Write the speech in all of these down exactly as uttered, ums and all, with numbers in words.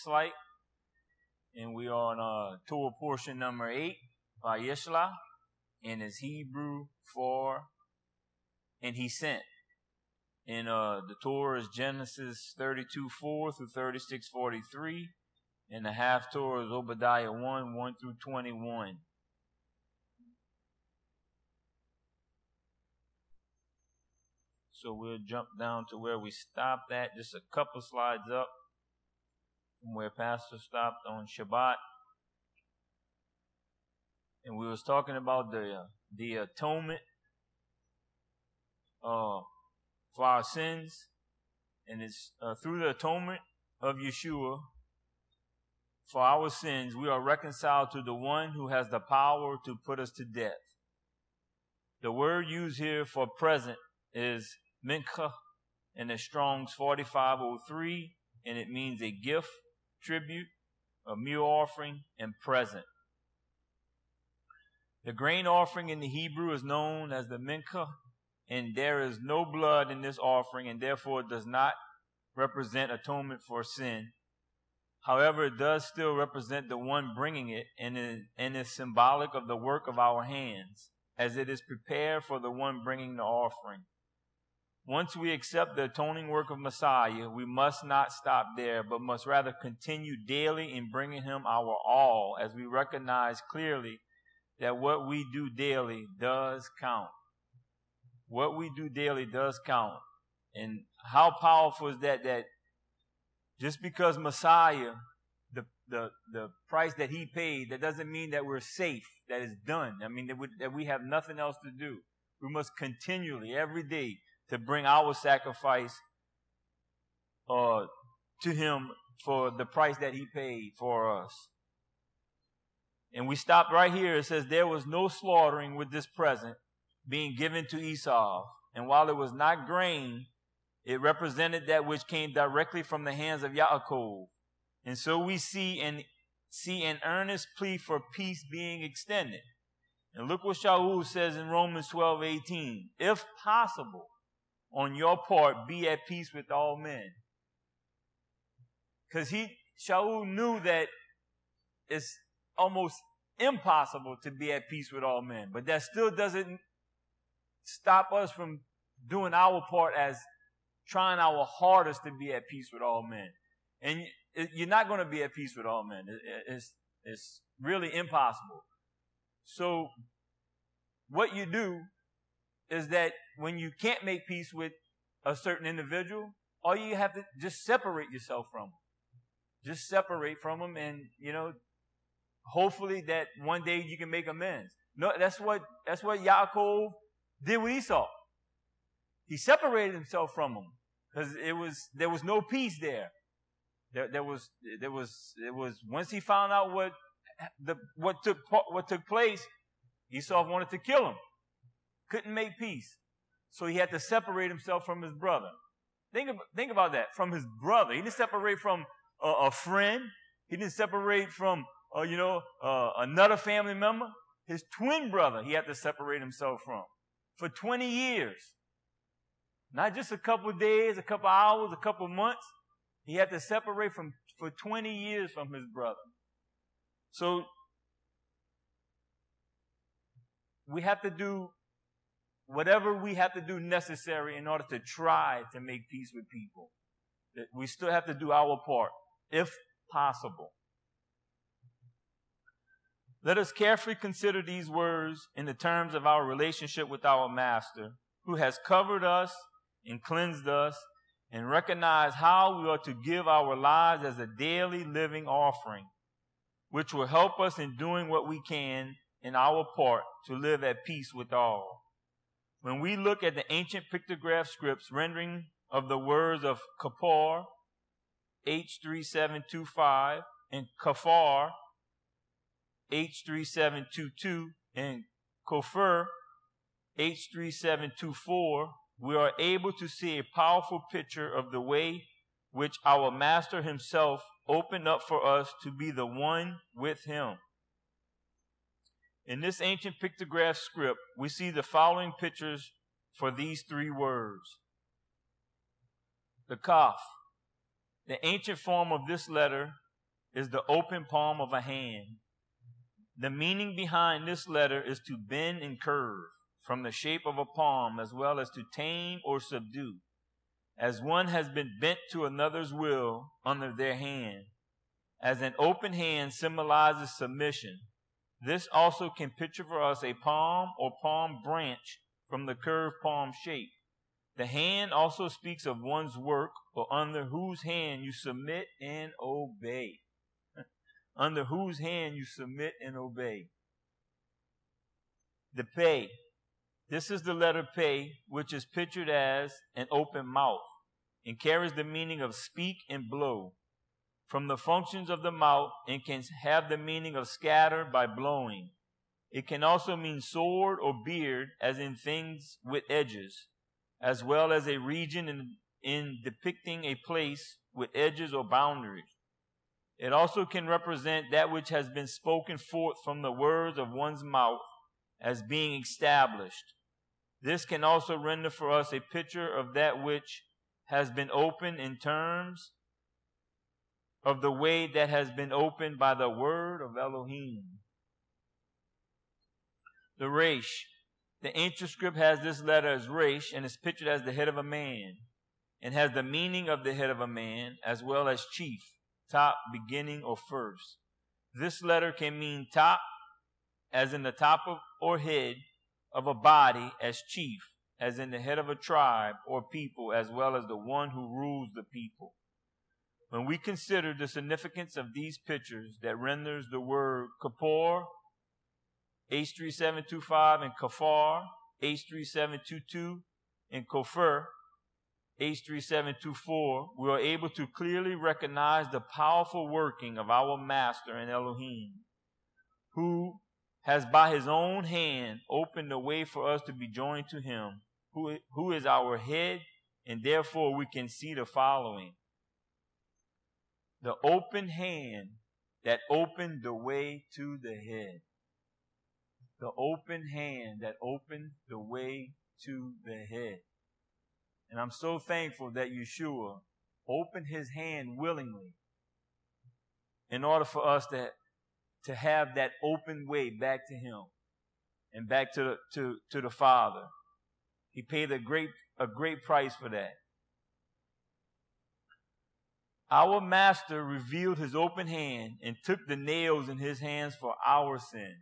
Slight, and we are on uh, Torah portion number eight by Yeshla, and it's Hebrew for and he sent. And uh, the Torah is Genesis thirty-two four through thirty-six forty-three, and the half Torah is Obadiah one one through twenty-one. So we'll jump down to where we stopped at, just a couple slides up from where Pastor stopped on Shabbat. And we was talking about the uh, the atonement uh, for our sins. And it's uh, through the atonement of Yeshua for our sins, we are reconciled to the one who has the power to put us to death. The word used here for present is mincha in the Strong's forty-five oh three, and it means a gift, tribute, a meal offering, and present. The grain offering in the Hebrew is known as the mincha, and there is no blood in this offering, and therefore it does not represent atonement for sin. However, it does still represent the one bringing it, and is, and is symbolic of the work of our hands, as it is prepared for the one bringing the offering. Once we accept the atoning work of Messiah, we must not stop there, but must rather continue daily in bringing him our all, as we recognize clearly that what we do daily does count. What we do daily does count. And how powerful is that, that just because Messiah, the, the, the price that he paid, that doesn't mean that we're safe, that it's done. I mean, that we, that we have nothing else to do. We must continually, every day, to bring our sacrifice uh, to him for the price that he paid for us. And we stopped right here. It says, there was no slaughtering with this present being given to Esau. And while it was not grain, it represented that which came directly from the hands of Yaakov. And so we see an, see an earnest plea for peace being extended. And look what Shaul says in Romans twelve eighteen. If possible, on your part, be at peace with all men. Because he, Shaul knew that it's almost impossible to be at peace with all men. But that still doesn't stop us from doing our part as trying our hardest to be at peace with all men. And you're not going to be at peace with all men. It's, it's really impossible. So what you do is that when you can't make peace with a certain individual, all you have to just separate yourself from them. Just separate from them, and, you know, hopefully that one day you can make amends. No, that's what, that's what Yaakov did with Esau. He separated himself from him because it was, there was no peace there. There, there was, there was, it was, once he found out what the, what took, what took place, Esau wanted to kill him. Couldn't make peace. So he had to separate himself from his brother. Think, of, think about that. From his brother. He didn't separate from a, a friend. He didn't separate from, uh, you know, uh, another family member. His twin brother he had to separate himself from for twenty years. Not just a couple of days, a couple of hours, a couple of months. He had to separate from for twenty years from his brother. So we have to do whatever we have to do necessary in order to try to make peace with people. We still have to do our part, if possible. Let us carefully consider these words in the terms of our relationship with our Master, who has covered us and cleansed us, and recognize how we are to give our lives as a daily living offering, which will help us in doing what we can in our part to live at peace with all. When we look at the ancient pictograph scripts rendering of the words of Kippur, H three seven two five, and Kafar, H three seven two two, and Kofar, H three seven two four, we are able to see a powerful picture of the way which our Master himself opened up for us to be the one with him. In this ancient pictograph script, we see the following pictures for these three words. The Kaf. The ancient form of this letter is the open palm of a hand. The meaning behind this letter is to bend and curve from the shape of a palm, as well as to tame or subdue, as one has been bent to another's will under their hand. As an open hand symbolizes submission, this also can picture for us a palm or palm branch from the curved palm shape. The hand also speaks of one's work, or under whose hand you submit and obey. Under whose hand you submit and obey. The pay. This is the letter pay, which is pictured as an open mouth and carries the meaning of speak and blow from the functions of the mouth, and can have the meaning of scatter by blowing. It can also mean sword or beard, as in things with edges, as well as a region in, in depicting a place with edges or boundaries. It also can represent that which has been spoken forth from the words of one's mouth as being established. This can also render for us a picture of that which has been opened in terms of the way that has been opened by the word of Elohim. The Resh. The ancient script has this letter as Resh and is pictured as the head of a man, and has the meaning of the head of a man as well as chief, top, beginning, or first. This letter can mean top, as in the top of or head of a body, as chief, as in the head of a tribe or people, as well as the one who rules the people. When we consider the significance of these pictures that renders the word Kippur, H three seven two five, and Kafar, H three seven two two, and Kofar, H three seven two four, we are able to clearly recognize the powerful working of our Master and Elohim, who has by his own hand opened the way for us to be joined to him, who, who is our head, and therefore we can see the following. The open hand that opened the way to the head. The open hand that opened the way to the head. And I'm so thankful that Yeshua opened his hand willingly in order for us to, to have that open way back to him and back to the, to, to the Father. He paid a great, a great price for that. Our Master revealed his open hand and took the nails in his hands for our sin,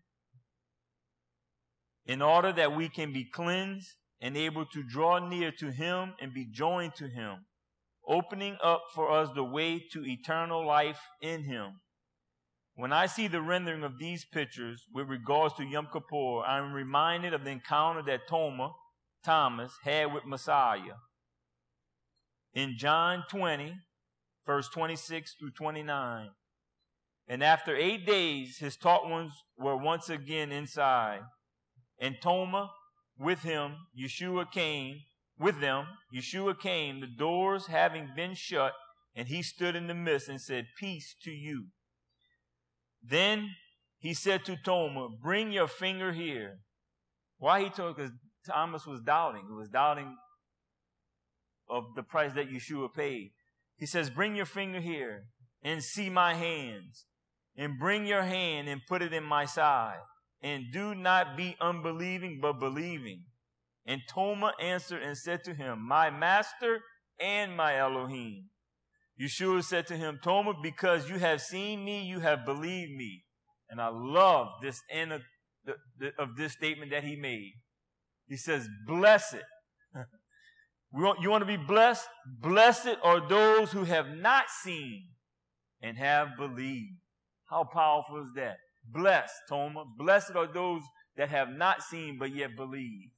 in order that we can be cleansed and able to draw near to him and be joined to him, opening up for us the way to eternal life in him. When I see the rendering of these pictures with regards to Yom Kippur, I am reminded of the encounter that Toma, Thomas had with Messiah. In John twenty, verse twenty-six through twenty-nine. And after eight days, his taught ones were once again inside. And Toma, with him, Yeshua came, with them, Yeshua came, the doors having been shut, and he stood in the midst and said, "Peace to you." Then he said to Toma, "Bring your finger here." Why he told? Because Thomas was doubting. He was doubting of the price that Yeshua paid. He says, "Bring your finger here and see my hands, and bring your hand and put it in my side. And do not be unbelieving, but believing." And Toma answered and said to him, "My Master and my Elohim." Yeshua said to him, "Toma, because you have seen me, you have believed me." And I love this end of, the, the, of this statement that he made. He says, "Blessed." We want, you want to be blessed? Blessed are those who have not seen and have believed. How powerful is that? Blessed, Toma. Blessed are those that have not seen but yet believe.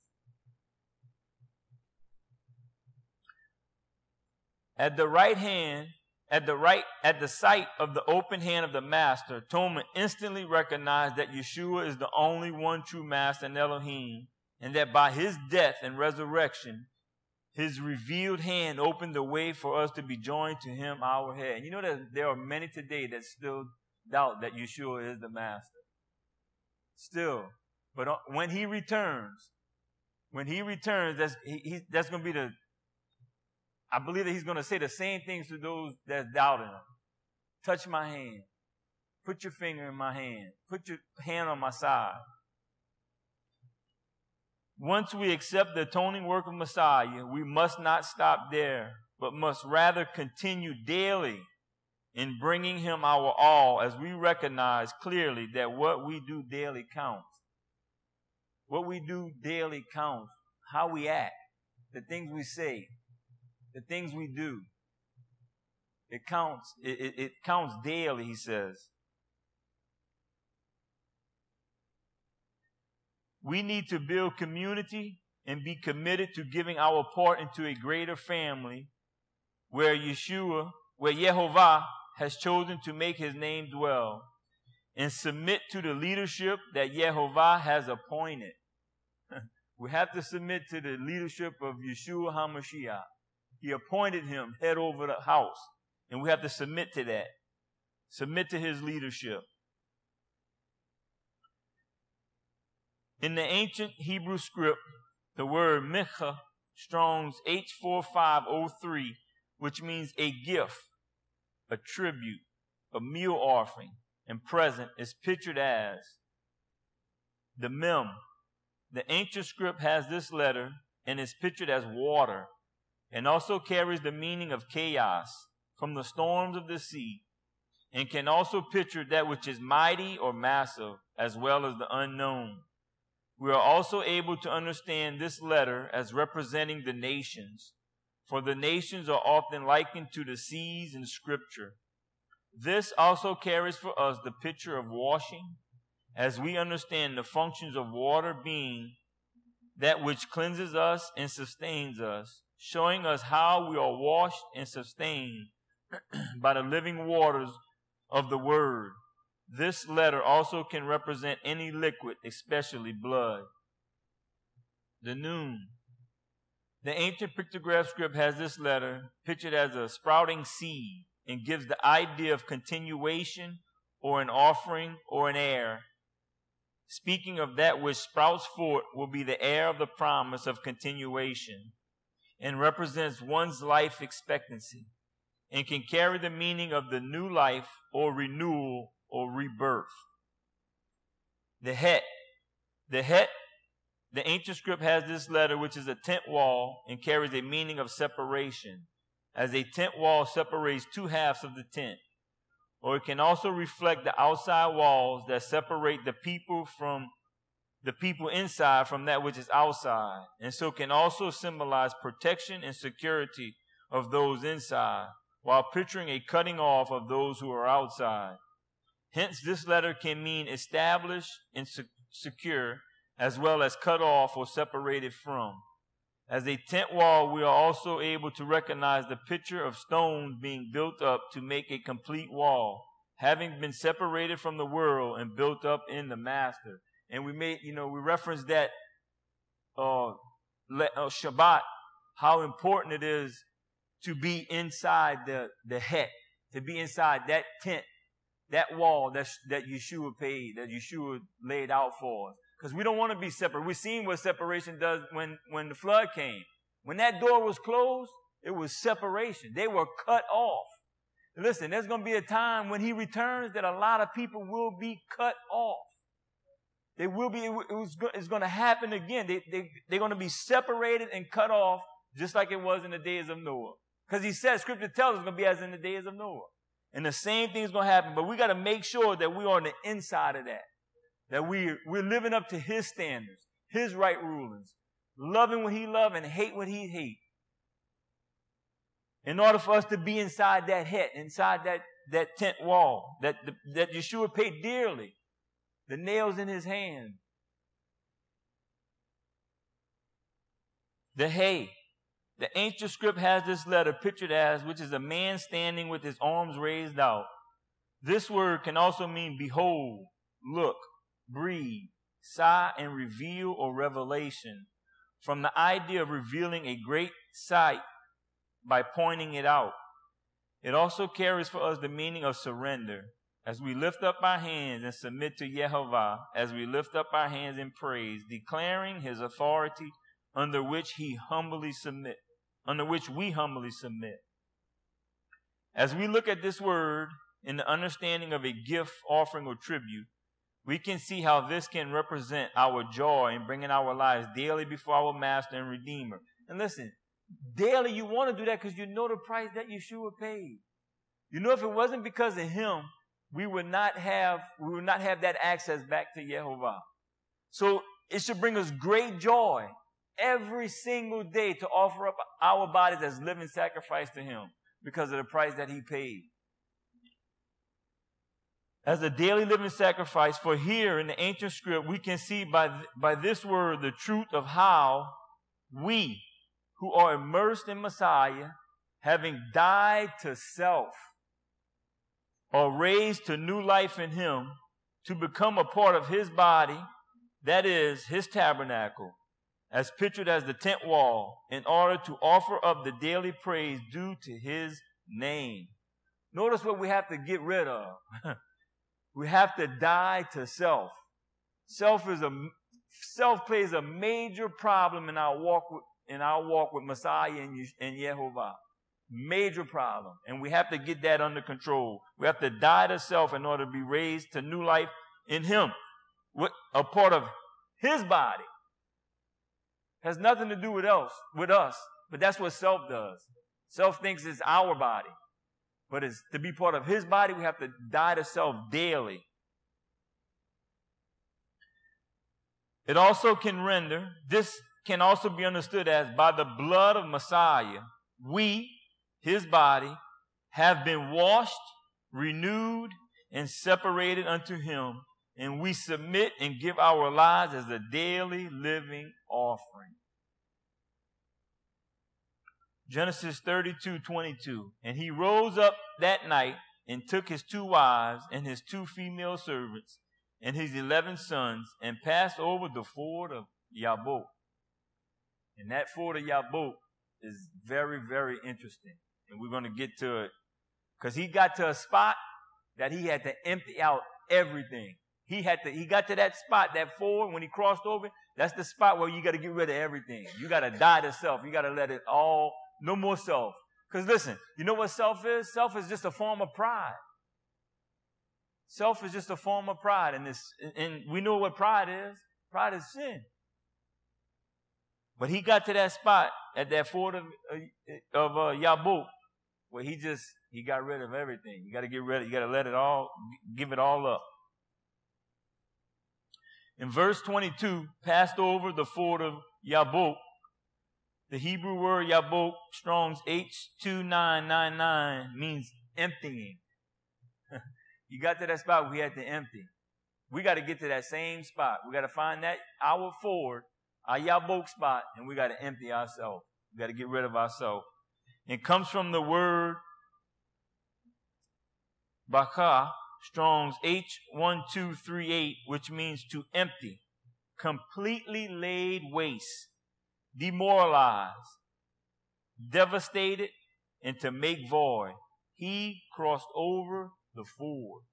At the right hand, at the right, at the sight of the open hand of the Master, Toma instantly recognized that Yeshua is the only one true Master and Elohim, and that by his death and resurrection, his revealed hand opened the way for us to be joined to him, our head. And you know that there are many today that still doubt that Yeshua is the Master. Still. But when he returns, when he returns, that's, he, he, that's going to be the, I believe that he's going to say the same things to those that's doubting him. Touch my hand. Put your finger in my hand. Put your hand on my side. Once we accept the atoning work of Messiah, we must not stop there, but must rather continue daily in bringing him our all, as we recognize clearly that what we do daily counts. What we do daily counts. How we act, the things we say, the things we do. It counts. It, it, it counts daily, he says. We need to build community and be committed to giving our part into a greater family where Yeshua, where Yehovah has chosen to make his name dwell, and submit to the leadership that Yehovah has appointed. We have to submit to the leadership of Yeshua HaMashiach. He appointed him head over the house, and we have to submit to that. Submit to his leadership. In the ancient Hebrew script, the word mincha, Strong's H four five oh three, which means a gift, a tribute, a meal offering, and present, is pictured as the mem. The ancient script has this letter and is pictured as water, and also carries the meaning of chaos from the storms of the sea, and can also picture that which is mighty or massive, as well as the unknown. We are also able to understand this letter as representing the nations, for the nations are often likened to the seas in Scripture. This also carries for us the picture of washing, as we understand the functions of water being that which cleanses us and sustains us, showing us how we are washed and sustained by the living waters of the Word. This letter also can represent any liquid, especially blood. The noon. The ancient pictograph script has this letter pictured as a sprouting seed and gives the idea of continuation or an offering or an heir. Speaking of that which sprouts forth will be the heir of the promise of continuation and represents one's life expectancy and can carry the meaning of the new life or renewal or rebirth. The het. The het, the ancient script has this letter, which is a tent wall and carries a meaning of separation, as a tent wall separates two halves of the tent. Or it can also reflect the outside walls that separate the people from the people inside from that which is outside, and so can also symbolize protection and security of those inside, while picturing a cutting off of those who are outside. Hence, this letter can mean established and secure, as well as cut off or separated from. As a tent wall, we are also able to recognize the picture of stones being built up to make a complete wall, having been separated from the world and built up in the Master. And we made, you know, we referenced that uh, Shabbat, how important it is to be inside the, the het, to be inside that tent, that wall that, that Yeshua paid, that Yeshua laid out for us. Because we don't want to be separate. We've seen what separation does when, when the flood came. When that door was closed, it was separation. They were cut off. Listen, there's going to be a time when he returns that a lot of people will be cut off. They will be, it was, it's going to happen again. They, they, they're going to be separated and cut off just like it was in the days of Noah. Because he says, Scripture tells us it's going to be as in the days of Noah. And the same thing is going to happen. But we got to make sure that we're on the inside of that. That we, we're living up to his standards, his right rulings, loving what he loves and hate what he hates. In order for us to be inside that het, inside that, that tent wall, that, that Yeshua paid dearly, the nails in his hand. The hay. The ancient script has this letter pictured as, which is a man standing with his arms raised out. This word can also mean behold, look, breathe, sigh, and reveal or revelation, from the idea of revealing a great sight by pointing it out. It also carries for us the meaning of surrender, as we lift up our hands and submit to Yehovah, as we lift up our hands in praise, declaring his authority under which he humbly submit, under which we humbly submit. As we look at this word in the understanding of a gift, offering, or tribute, we can see how this can represent our joy in bringing our lives daily before our Master and Redeemer. And listen, daily you want to do that because you know the price that Yeshua paid. You know, if it wasn't because of him, we would not have we would not have that access back to Yehovah. So it should bring us great joy every single day to offer up our bodies as living sacrifice to him because of the price that he paid. As a daily living sacrifice, for here in the ancient script, we can see by, th- by this word the truth of how we, who are immersed in Messiah, having died to self, are raised to new life in him to become a part of his body, that is, his tabernacle, as pictured as the tent wall, in order to offer up the daily praise due to his name. Notice what we have to get rid of. We have to die to self. Self is a self plays a major problem in our walk with, in our walk with Messiah and, and Yehovah. Major problem. And we have to get that under control. We have to die to self in order to be raised to new life in him. What a part of his body. Has nothing to do with else, with us. But that's what self does. Self thinks it's our body. But it's to be part of his body, we have to die to self daily. It also can render, this can also be understood as by the blood of Messiah, we, his body, have been washed, renewed, and separated unto him, and we submit and give our lives as a daily living offering. Genesis thirty-two twenty-two. And he rose up that night and took his two wives and his two female servants and his eleven sons and passed over the ford of Yabok. And that ford of Yabok is very, very interesting. And we're going to get to it. Because he got to a spot that he had to empty out everything. He had to, he got to that spot, that ford, when he crossed over, that's the spot where you got to get rid of everything. You got to die to self. You got to let it all, no more self. Because listen, you know what self is? Self is just a form of pride. Self is just a form of pride. And, this, and we know what pride is. Pride is sin. But he got to that spot at that ford of, of uh, Yabok where he just, he got rid of everything. You got to get rid of, you got to let it all, give it all up. In verse twenty-two, passed over the ford of Yabok. The Hebrew word Yabok, Strong's H two nine nine nine, means emptying. You got to that spot, we had to empty. We got to get to that same spot. We got to find that, our ford, our Yabok spot, and we got to empty ourselves. We got to get rid of ourselves. It comes from the word Bakah, Strong's H one two three eight, which means to empty, completely laid waste, demoralized, devastated, and to make void. He crossed over the ford.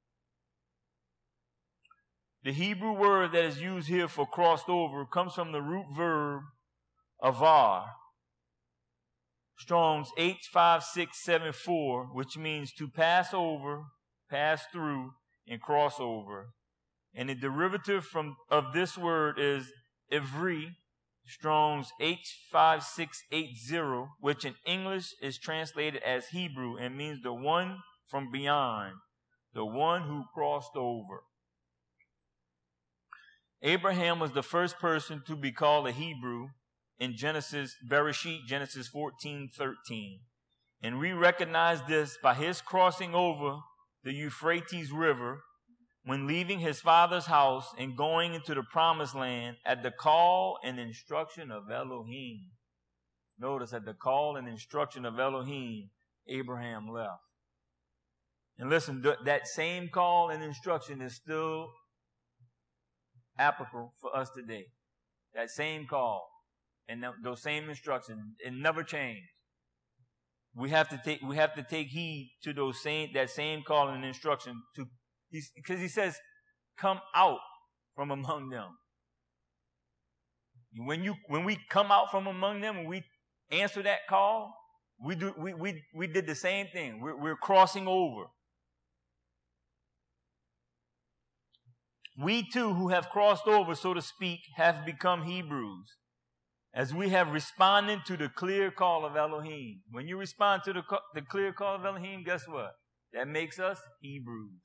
The Hebrew word that is used here for crossed over comes from the root verb avar, Strong's H five six seven four, which means to pass over, pass through, and cross over. And the derivative from of this word is ivri, Strong's H five six eight zero, which in English is translated as Hebrew and means the one from beyond, the one who crossed over. Abraham was the first person to be called a Hebrew in Genesis, Bereshit, Genesis fourteen thirteen. And we recognize this by his crossing over the Euphrates River when leaving his father's house and going into the promised land at the call and instruction of Elohim. Notice, at the call and instruction of Elohim, Abraham left. And listen, th- that same call and instruction is still applicable for us today. That same call and th- those same instructions, it never changed. We have to take we have to take heed to those same that same call and instruction to because he says, come out from among them. When you when we come out from among them and we answer that call, we do we we, we did the same thing. We're, we're crossing over. we too who have crossed over, so to speak, have become Hebrews, as we have responded to the clear call of Elohim. When you respond to the, the clear call of Elohim, guess what? That makes us Hebrews.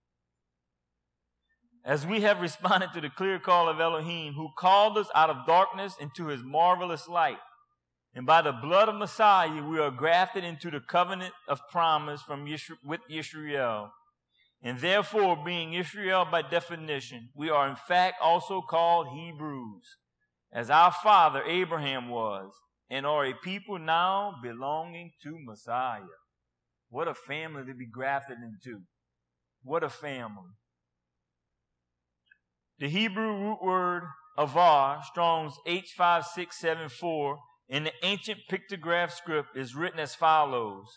As we have responded to the clear call of Elohim, who called us out of darkness into his marvelous light. And by the blood of Messiah, we are grafted into the covenant of promise from Yisrael, with Yisrael. And therefore, being Israel by definition, we are in fact also called Hebrews, as our father Abraham was, and are a people now belonging to Messiah. What a family to be grafted into. What a family. The Hebrew root word avar, Strong's H five six seven four, in the ancient pictograph script is written as follows.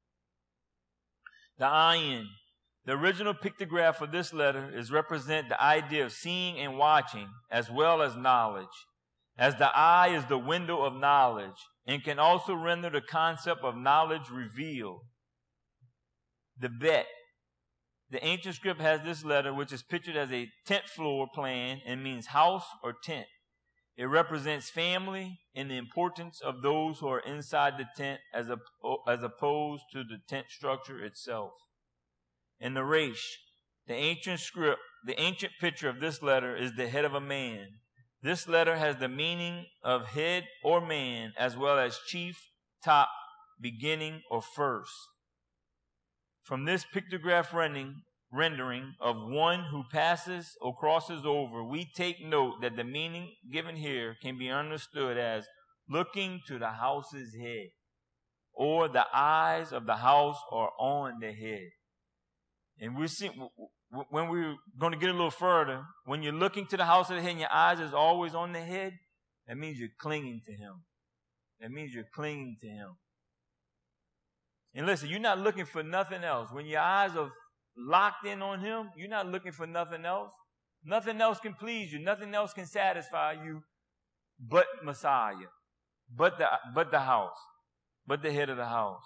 The ayin. The original pictograph of this letter is represent the idea of seeing and watching as well as knowledge, as the eye is the window of knowledge and can also render the concept of knowledge revealed. The bet. The ancient script has this letter, which is pictured as a tent floor plan and means house or tent. It represents family and the importance of those who are inside the tent as, a, as opposed to the tent structure itself. In the Resh, the ancient script, the ancient picture of this letter is the head of a man. This letter has the meaning of head or man, as well as chief, top, beginning, or first. From this pictograph rendering, rendering of one who passes or crosses over, we take note that the meaning given here can be understood as looking to the house's head, or the eyes of the house are on the head. And we see, when we're going to get a little further, when you're looking to the house of the head and your eyes is always on the head, that means you're clinging to him. That means you're clinging to him. And listen, you're not looking for nothing else. When your eyes are locked in on him, you're not looking for nothing else. Nothing else can please you. Nothing else can satisfy you but Messiah, but the, but the house, but the head of the house.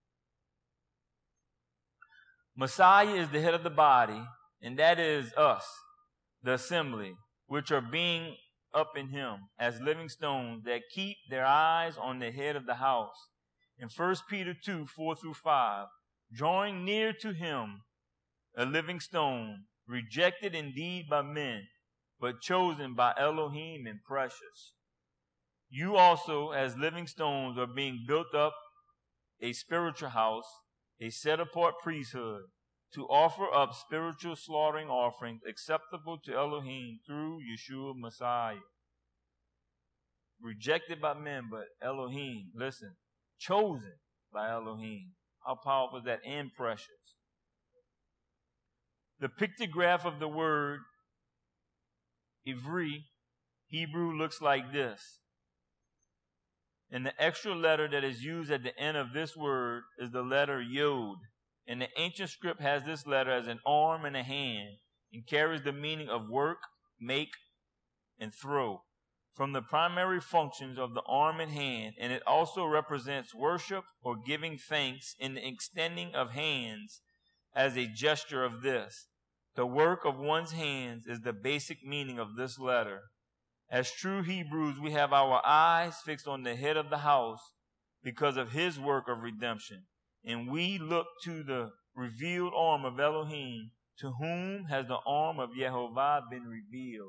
Messiah is the head of the body, and that is us, the assembly, which are being up in him as living stones that keep their eyes on the head of the house. In First Peter two, four through five, drawing near to him, a living stone, rejected indeed by men, but chosen by Elohim and precious. You also, as living stones, are being built up a spiritual house, a set-apart priesthood, to offer up spiritual slaughtering offerings acceptable to Elohim through Yeshua Messiah. Rejected by men, but Elohim, listen, chosen by Elohim. How powerful is that? And precious. The pictograph of the word Ivri, Hebrew, looks like this. And the extra letter that is used at the end of this word is the letter Yod. And the ancient script has this letter as an arm and a hand and carries the meaning of work, make, and throw from the primary functions of the arm and hand, and it also represents worship or giving thanks in the extending of hands as a gesture of this. The work of one's hands is the basic meaning of this letter. As true Hebrews, we have our eyes fixed on the head of the house because of his work of redemption. And we look to the revealed arm of Elohim, to whom has the arm of Yehovah been revealed.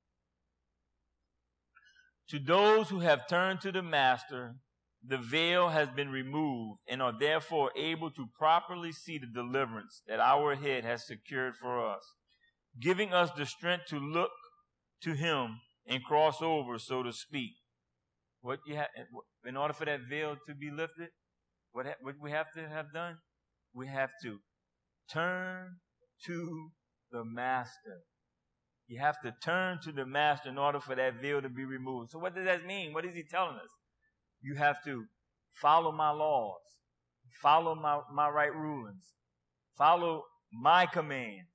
To those who have turned to the Master, the veil has been removed and are therefore able to properly see the deliverance that our head has secured for us, giving us the strength to look to him and cross over, so to speak. What you ha- in order for that veil to be lifted, what, ha- what we have to have done? We have to turn to the Master. You have to turn to the Master in order for that veil to be removed. So what does that mean? What is he telling us? You have to follow my laws, follow my, my right rulings, follow my commands.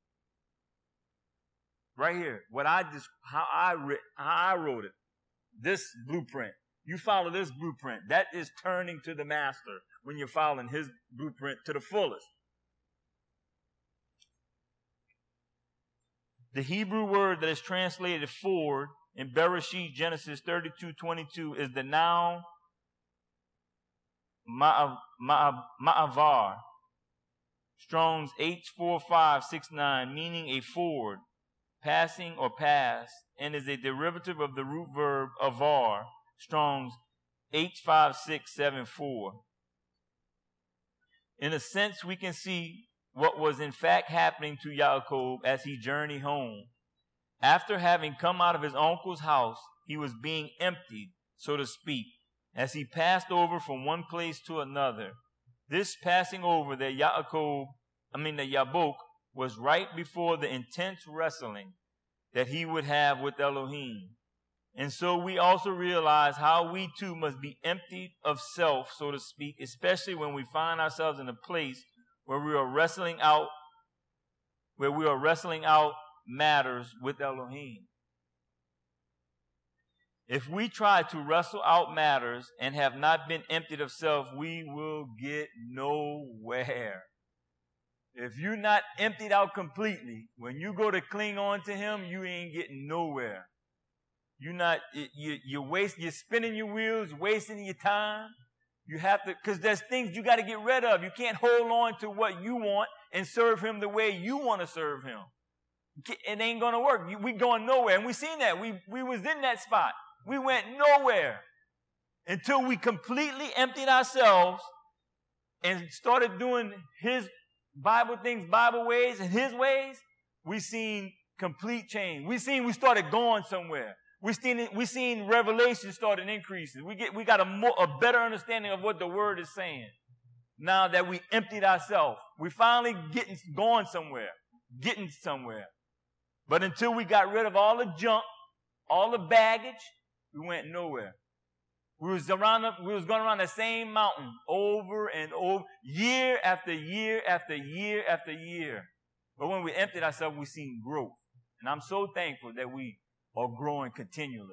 Right here, what I just, how I writ, how I wrote it, this blueprint. You follow this blueprint. That is turning to the Master when you're following his blueprint to the fullest. The Hebrew word that is translated ford in Bereshit, Genesis thirty-two twenty-two, is the noun ma'av, ma'av, ma'avar, Strong's H four five six nine, meaning a ford, passing or pass, and is a derivative of the root verb avar, Strong's H five six seven four. In a sense, we can see what was in fact happening to Yaakov as he journeyed home. After having come out of his uncle's house, he was being emptied, so to speak, as he passed over from one place to another. This passing over that Yaakov, I mean the Yabok, was right before the intense wrestling that he would have with Elohim. And so we also realize how we too must be emptied of self, so to speak, especially when we find ourselves in a place where we are wrestling out, where we are wrestling out matters with Elohim. If we try to wrestle out matters and have not been emptied of self, we will get nowhere. If you're not emptied out completely, when you go to cling on to him, you ain't getting nowhere. You're not, you, you're wasting, you're spinning your wheels, wasting your time. You have to, because there's things you got to get rid of. You can't hold on to what you want and serve him the way you want to serve him. It ain't going to work. We going nowhere. And we seen that. We, we was in that spot. We went nowhere until we completely emptied ourselves and started doing his Bible things, Bible ways, and his ways. We seen complete change. We seen we started going somewhere. We seen we seen revelation started increasing. We get we got a more a better understanding of what the word is saying. Now that we emptied ourselves, we finally getting going somewhere, getting somewhere. But until we got rid of all the junk, all the baggage, we went nowhere. We was around the, we was going around the same mountain over and over, year after year after year after year. But when we emptied ourselves, we seen growth. And I'm so thankful that we are growing continually.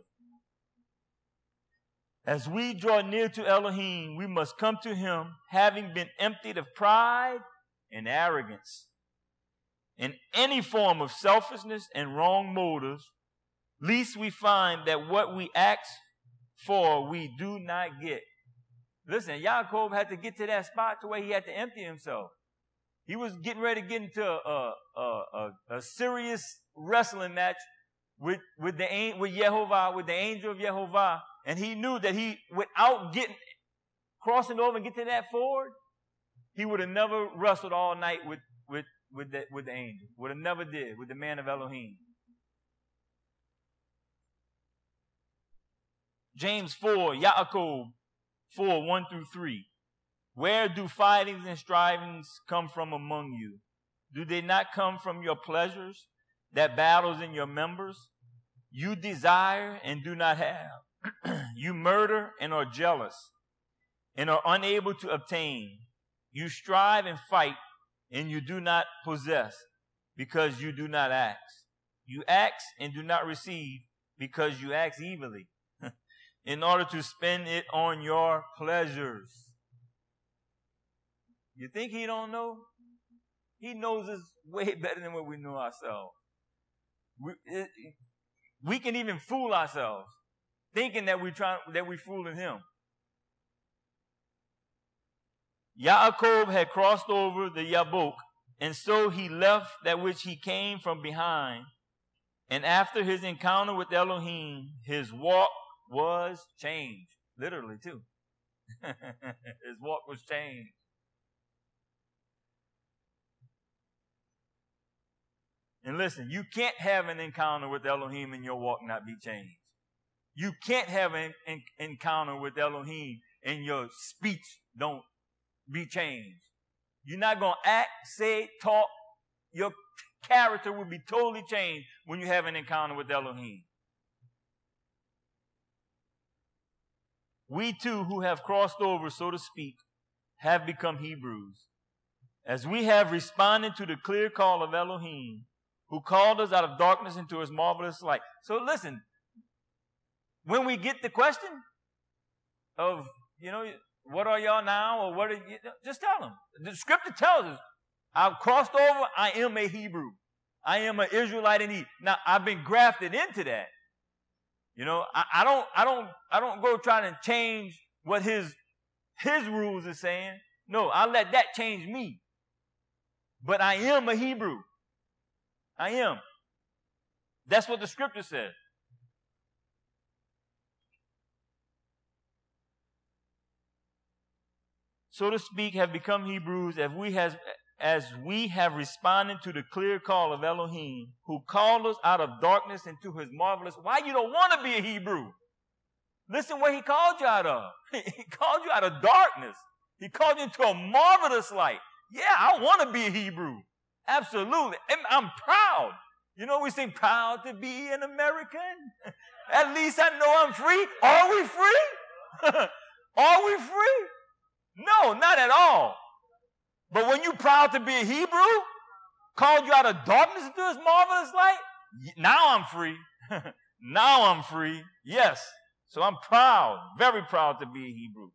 As we draw near to Elohim, we must come to him having been emptied of pride and arrogance and any form of selfishness and wrong motives, lest we find that what we ask for we do not get. Listen, Yaakov had to get to that spot to where he had to empty himself. He was getting ready to get into a, a, a, a serious wrestling match with, with, the, with Yehovah, with the angel of Yehovah. And he knew that he, without getting, crossing over and get to that ford, he would have never wrestled all night with, with, with, the, with the angel. Would have never did with the man of Elohim. James four, Yaakov four, one through three. Where do fightings and strivings come from among you? Do they not come from your pleasures, that battles in your members? You desire and do not have. You murder and are jealous and are unable to obtain. You strive and fight and you do not possess because you do not ask. You ask and do not receive because you ask evilly in order to spend it on your pleasures. You think he don't know? He knows us way better than what we know ourselves. We, it, we can even fool ourselves, thinking that we try that we fooling him. Yaakov had crossed over the Yabok, and so he left that which he came from behind. And after his encounter with Elohim, his walk was changed. Literally, too. His walk was changed. And listen, you can't have an encounter with Elohim and your walk not be changed. You can't have an, an encounter with Elohim and your speech don't be changed. You're not going to act, say, talk. Your character will be totally changed when you have an encounter with Elohim. We too, who have crossed over, so to speak, have become Hebrews. As we have responded to the clear call of Elohim, who called us out of darkness into his marvelous light. So listen, when we get the question of, you know, what are y'all now, or what are you, just tell them. The scripture tells us, I've crossed over, I am a Hebrew. I am an Israelite indeed. Now, I've been grafted into that. You know, I, I don't, I don't, I don't go trying to change what his, his rules are saying. No, I let that change me. But I am a Hebrew. I am. That's what the scripture says. So to speak, have become Hebrews as we has as we have responded to the clear call of Elohim, who called us out of darkness into his marvelous. Why you don't want to be a Hebrew? Listen where he called you out of. He called you out of darkness. He called you into a marvelous light. Yeah, I want to be a Hebrew. Absolutely. I'm proud. You know, we sing proud to be an American. At least I know I'm free. Are we free? Are we free? No, not at all. But when you're proud to be a Hebrew, called you out of darkness into his marvelous light, now I'm free. Now I'm free. Yes. So I'm proud, very proud to be a Hebrew.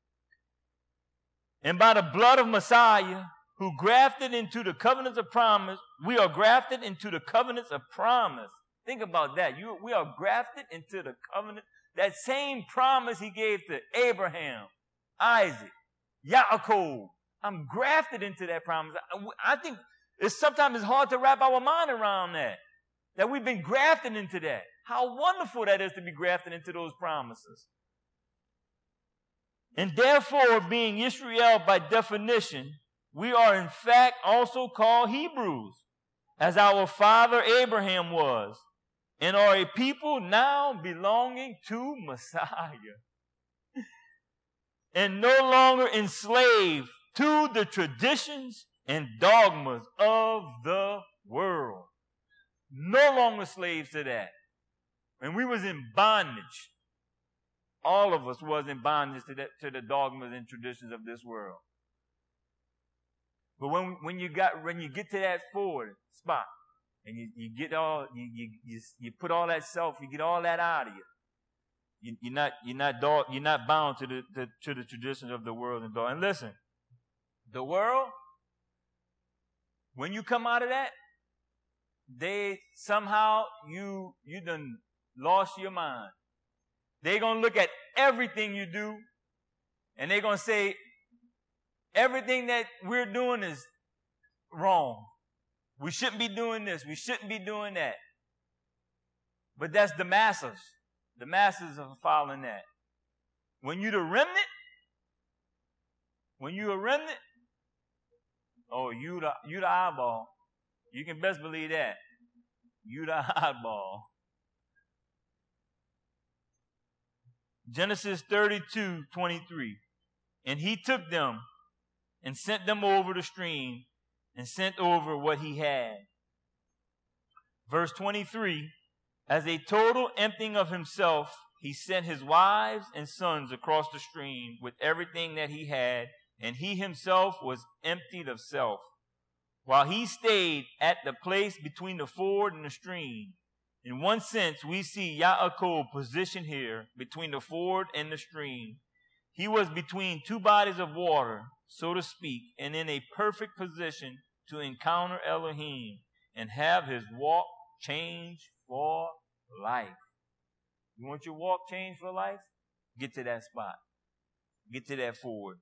And by the blood of Messiah, who grafted into the covenants of promise, we are grafted into the covenants of promise. Think about that. You, we are grafted into the covenant, that same promise he gave to Abraham, Isaac, Yaakov. I'm grafted into that promise. I, I think it's sometimes it's hard to wrap our mind around that, that we've been grafted into that. How wonderful that is to be grafted into those promises. And therefore, being Israel by definition, we are in fact also called Hebrews, as our father Abraham was, and are a people now belonging to Messiah, and no longer enslaved to the traditions and dogmas of the world. No longer slaves to that. When we was in bondage, all of us was in bondage to, that, to the dogmas and traditions of this world. But when, when you got, when you get to that forward spot, and you, you get all, you, you, you, you put all that self, you get all that out of you. you you're not, you're not dog, you're not bound to the, the, to the traditions of the world and dog. And listen, the world, when you come out of that, they somehow you, you done lost your mind. They're going to look at everything you do, and they're going to say, everything that we're doing is wrong. We shouldn't be doing this. We shouldn't be doing that. But that's the masses. The masses are following that. When you the remnant, when you a remnant, oh, you the, you the eyeball. You can best believe that. You the eyeball. Genesis thirty-two twenty-three. And he took them and sent them over the stream and sent over what he had. Verse twenty-three. As a total emptying of himself, he sent his wives and sons across the stream with everything that he had, and he himself was emptied of self. While he stayed at the place between the ford and the stream. In one sense, we see Yaakov positioned here between the ford and the stream. He was between two bodies of water, so to speak, and in a perfect position to encounter Elohim and have his walk changed for life. You want your walk changed for life? Get to that spot. Get to that ford.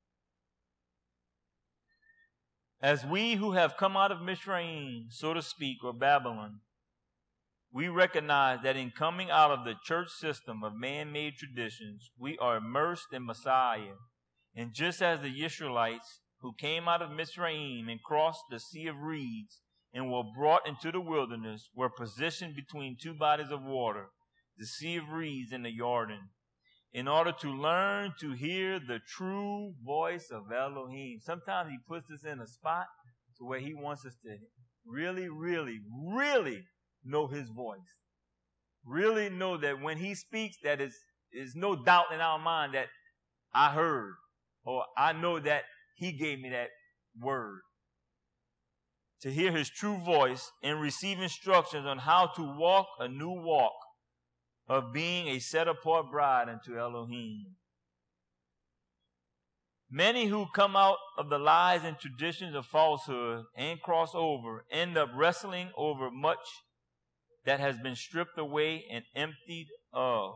As we who have come out of Mizraim, so to speak, or Babylon, we recognize that in coming out of the church system of man-made traditions, we are immersed in Messiah. And just as the Israelites who came out of Mizraim and crossed the Sea of Reeds and were brought into the wilderness were positioned between two bodies of water, the Sea of Reeds and the Jordan, in order to learn to hear the true voice of Elohim. Sometimes he puts us in a spot to where he wants us to really, really, really know his voice. Really know that when he speaks, that is, is no doubt in our mind that I heard, or I know that he gave me that word. To hear his true voice and receive instructions on how to walk a new walk of being a set-apart bride unto Elohim. Many who come out of the lies and traditions of falsehood and cross over end up wrestling over much that has been stripped away and emptied of.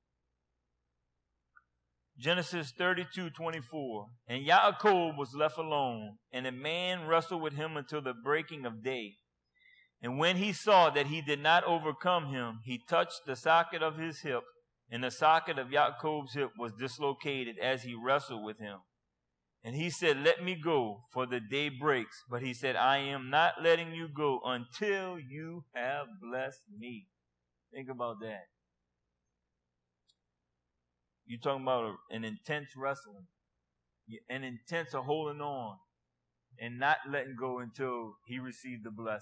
Genesis thirty-two twenty-four. And Yaakov was left alone, and a man wrestled with him until the breaking of day. And when he saw that he did not overcome him, he touched the socket of his hip, and the socket of Yaakov's hip was dislocated as he wrestled with him. And he said, let me go, for the day breaks. But he said, I am not letting you go until you have blessed me. Think about that. You're talking about an intense wrestling, an intense holding on, and not letting go until he received the blessing.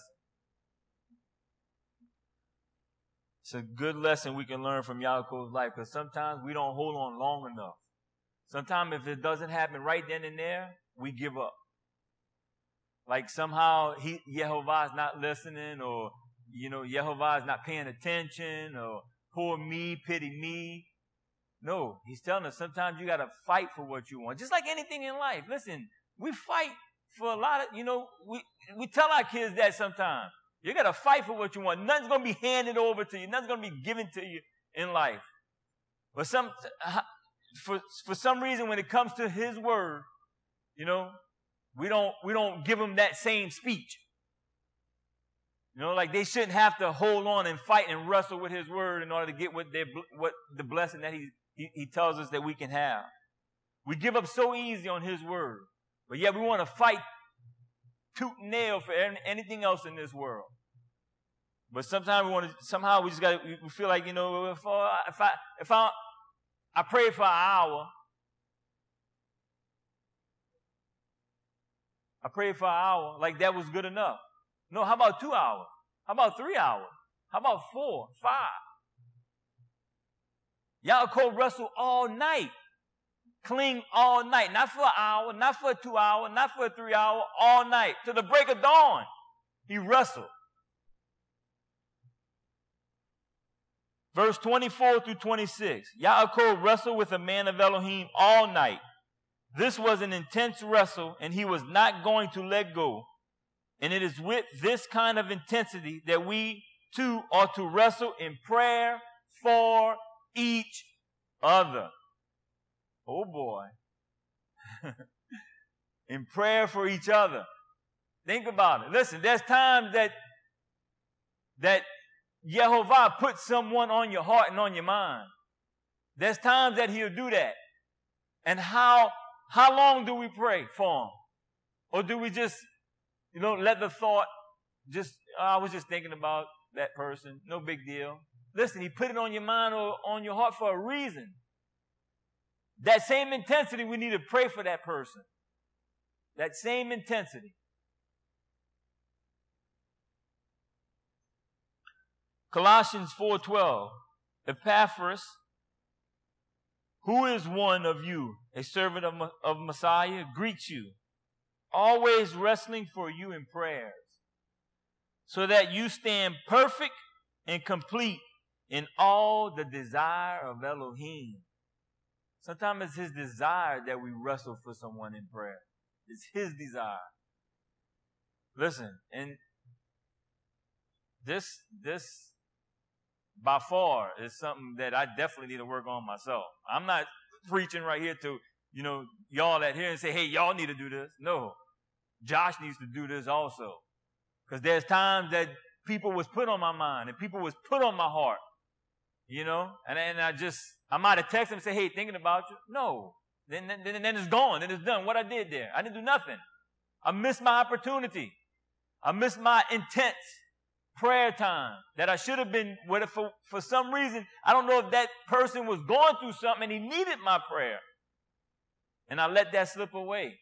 It's a good lesson we can learn from Yaakov's life, because sometimes we don't hold on long enough. Sometimes if it doesn't happen right then and there, we give up. Like somehow he, Yehovah is not listening, or, you know, Yehovah is not paying attention, or poor me, pity me. No, he's telling us sometimes you got to fight for what you want. Just like anything in life. Listen, we fight for a lot of, you know, we, we tell our kids that sometimes. You got to fight for what you want. Nothing's going to be handed over to you. Nothing's going to be given to you in life. But some, for, for some reason, when it comes to his word, you know, we don't, we don't give them that same speech. You know, like they shouldn't have to hold on and fight and wrestle with his word in order to get what, they, what the blessing that he, he, he tells us that we can have. We give up so easy on his word. But yet we want to fight tooth and nail for anything else in this world. But sometimes we want to, somehow we just got to, we feel like, you know, if, uh, if I, if I, I pray for an hour, I prayed for an hour, like that was good enough. No, how about two hours? How about three hours? How about four, five? Yaakov wrestled all night. Cling all night. Not for an hour, not for a two hour, not for a three hour, all night. To the break of dawn, he wrestled. Verse twenty-four through twenty-six. Yaakov wrestled with a man of Elohim all night. This was an intense wrestle, and he was not going to let go. And it is with this kind of intensity that we too ought to wrestle in prayer for each other. Oh boy. In prayer for each other. Think about it. Listen, there's times that that Yehovah puts someone on your heart and on your mind. There's times that he'll do that. And how how long do we pray for him? Or do we just, you know, let the thought just, oh, I was just thinking about that person. No big deal. Listen, he put it on your mind or on your heart for a reason. That same intensity, we need to pray for that person. That same intensity. Colossians four twelve. Epaphras, who is one of you, a servant of, of Messiah, greets you, always wrestling for you in prayers, so that you stand perfect and complete in all the desire of Elohim. Sometimes it's his desire that we wrestle for someone in prayer. It's his desire. Listen, and this, this by far is something that I definitely need to work on myself. I'm not preaching right here to, you know, y'all that here and say, hey, y'all need to do this. No. Josh needs to do this also. Because there's times that people was put on my mind and people was put on my heart. You know, and then I just, I might have texted him and say, hey, thinking about you. No. Then, then, then it's gone. Then it's done. What I did there. I didn't do nothing. I missed my opportunity. I missed my intense prayer time that I should have been, with it for, for some reason, I don't know if that person was going through something and he needed my prayer. And I let that slip away.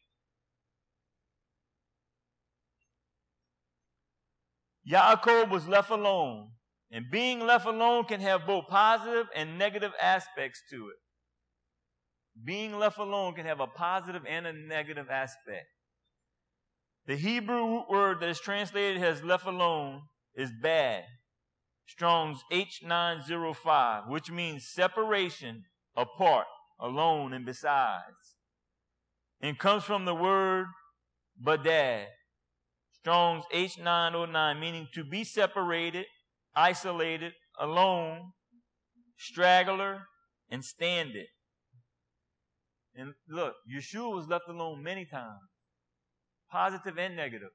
Yaakov was left alone. And being left alone can have both positive and negative aspects to it. Being left alone can have a positive and a negative aspect. The Hebrew word that is translated as left alone is bad. Strong's H nine oh five, which means separation, apart, alone, and besides. and comes from the word badad, Strong's H nine oh nine, meaning to be separated, isolated, alone, straggler, and stand it. And look, Yeshua was left alone many times, positive and negative.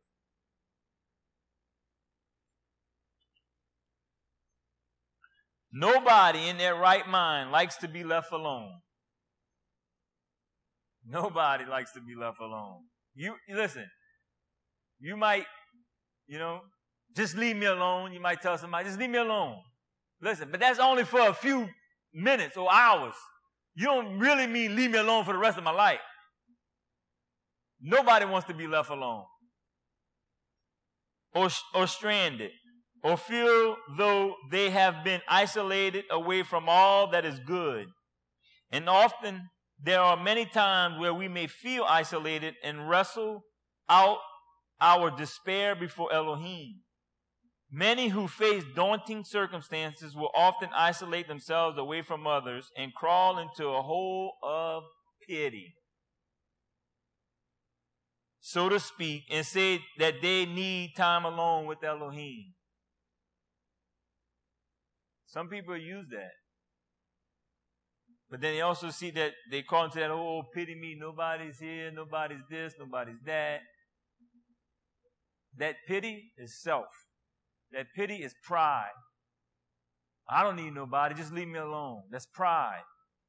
Nobody in their right mind likes to be left alone. Nobody likes to be left alone. You listen, you might, you know, just leave me alone. You might tell somebody, just leave me alone. Listen, but that's only for a few minutes or hours. You don't really mean leave me alone for the rest of my life. Nobody wants to be left alone or, or stranded or feel though they have been isolated away from all that is good. And often there are many times where we may feel isolated and wrestle out our despair before Elohim. Many who face daunting circumstances will often isolate themselves away from others and crawl into a hole of pity, so to speak, and say that they need time alone with Elohim. Some people use that. But then they also see that they call into that whole pity me, nobody's here, nobody's this, nobody's that. That pity is self. That pity is pride. I don't need nobody, just leave me alone. That's pride.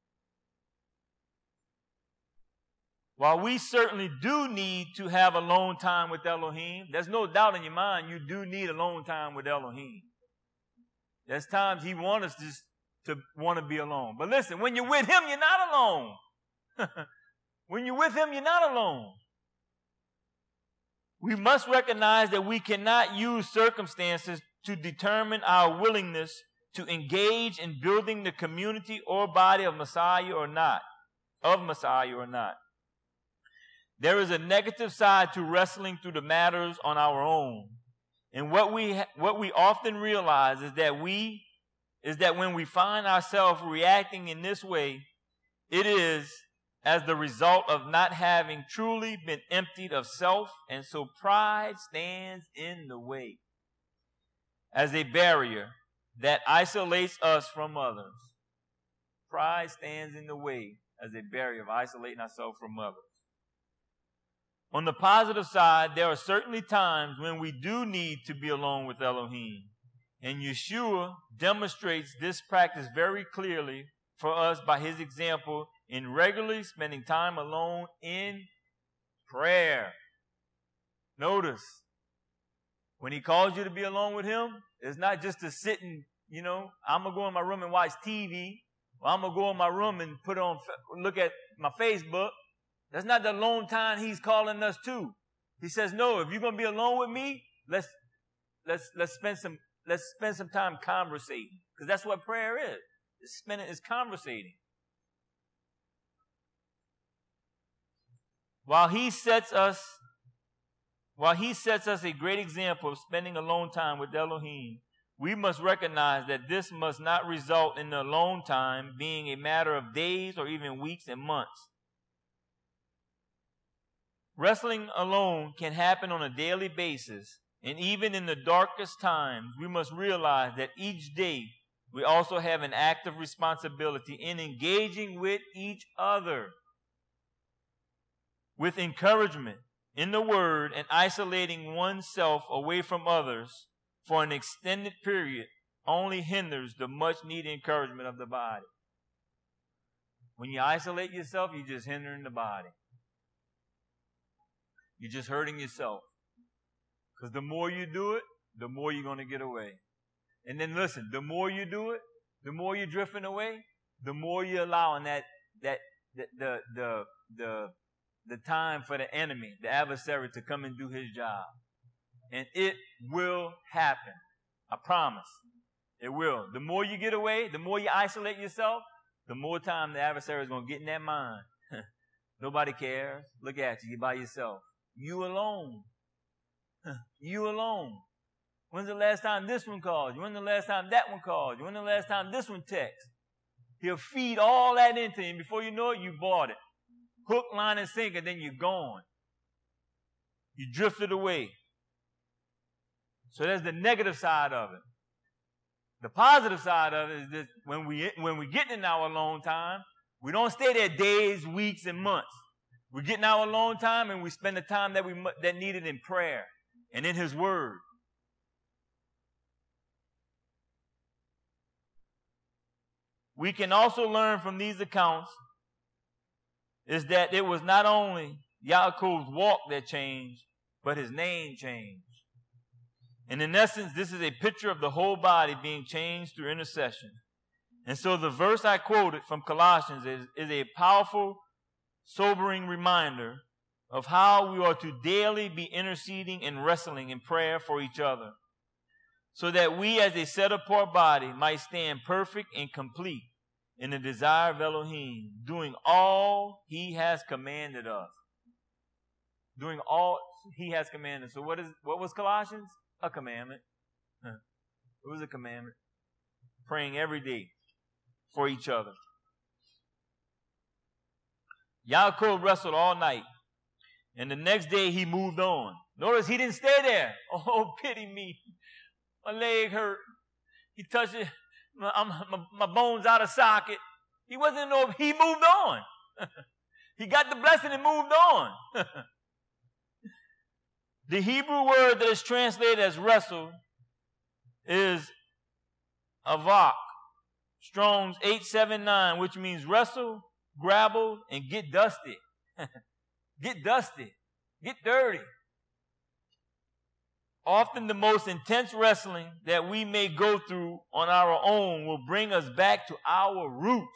While we certainly do need to have alone time with Elohim, there's no doubt in your mind you do need alone time with Elohim. There's times he wants us just to want to be alone. But listen, when you're with him, you're not alone. When you're with him, you're not alone. We must recognize that we cannot use circumstances to determine our willingness to engage in building the community or body of Messiah or not, of Messiah or not. There is a negative side to wrestling through the matters on our own. And what we ha- what we often realize is that we is that when we find ourselves reacting in this way, it is as the result of not having truly been emptied of self, and so pride stands in the way as a barrier that isolates us from others. Pride stands in the way as a barrier of isolating ourselves from others. On the positive side, there are certainly times when we do need to be alone with Elohim. And Yeshua demonstrates this practice very clearly for us by his example in regularly spending time alone in prayer. Notice, when he calls you to be alone with him, it's not just to sit and, you know, I'm going to go in my room and watch T V, or I'm going to go in my room and put on, look at my Facebook. That's not the alone time he's calling us to. He says, no, if you're going to be alone with me, let's, let's, let's spend some, let's spend some time conversating. Because that's what prayer is. It's spending, it's conversating. While he sets us, while he sets us a great example of spending alone time with Elohim, we must recognize that this must not result in the alone time being a matter of days or even weeks and months. Wrestling alone can happen on a daily basis, and even in the darkest times, we must realize that each day we also have an active responsibility in engaging with each other with encouragement in the Word, and isolating oneself away from others for an extended period only hinders the much-needed encouragement of the body. When you isolate yourself, you're just hindering the body. You're just hurting yourself. Because the more you do it, the more you're going to get away. And then listen, the more you do it, the more you're drifting away, the more you're allowing that, that, the, the, the, the, the time for the enemy, the adversary, to come and do his job. And it will happen. I promise. It will. The more you get away, the more you isolate yourself, the more time the adversary is going to get in that mind. Nobody cares. Look at you. You're by yourself. You alone. You alone. When's the last time this one called you? When's the last time that one called you? When's the last time this one texted? He'll feed all that into you, and before you know it, you bought it. hook, line, and sinker, then you're gone. You drifted away. So there's the negative side of it. The positive side of it is that when we when we get in our alone time, we don't stay there days, weeks, and months. We get in our alone time and we spend the time that we that needed in prayer and in His Word. We can also learn from these accounts is that it was not only Yaakov's walk that changed, but his name changed. And in essence, this is a picture of the whole body being changed through intercession. And so the verse I quoted from Colossians is, is a powerful, sobering reminder of how we are to daily be interceding and wrestling in prayer for each other, so that we as a set-apart body might stand perfect and complete in the desire of Elohim, doing all He has commanded us. Doing all He has commanded. So what is what was Colossians? A commandment. It was a commandment. Praying every day for each other. Yaakov wrestled all night, and the next day he moved on. Notice he didn't stay there. Oh, pity me. My leg hurt. He touched it. My, my, my bone's out of socket. He wasn't no, he moved on. He got the blessing and moved on. The Hebrew word that is translated as wrestle is avak, Strong's eight seven nine, which means wrestle, grapple, and get dusty. Get dusty. Get dirty. Often the most intense wrestling that we may go through on our own will bring us back to our roots.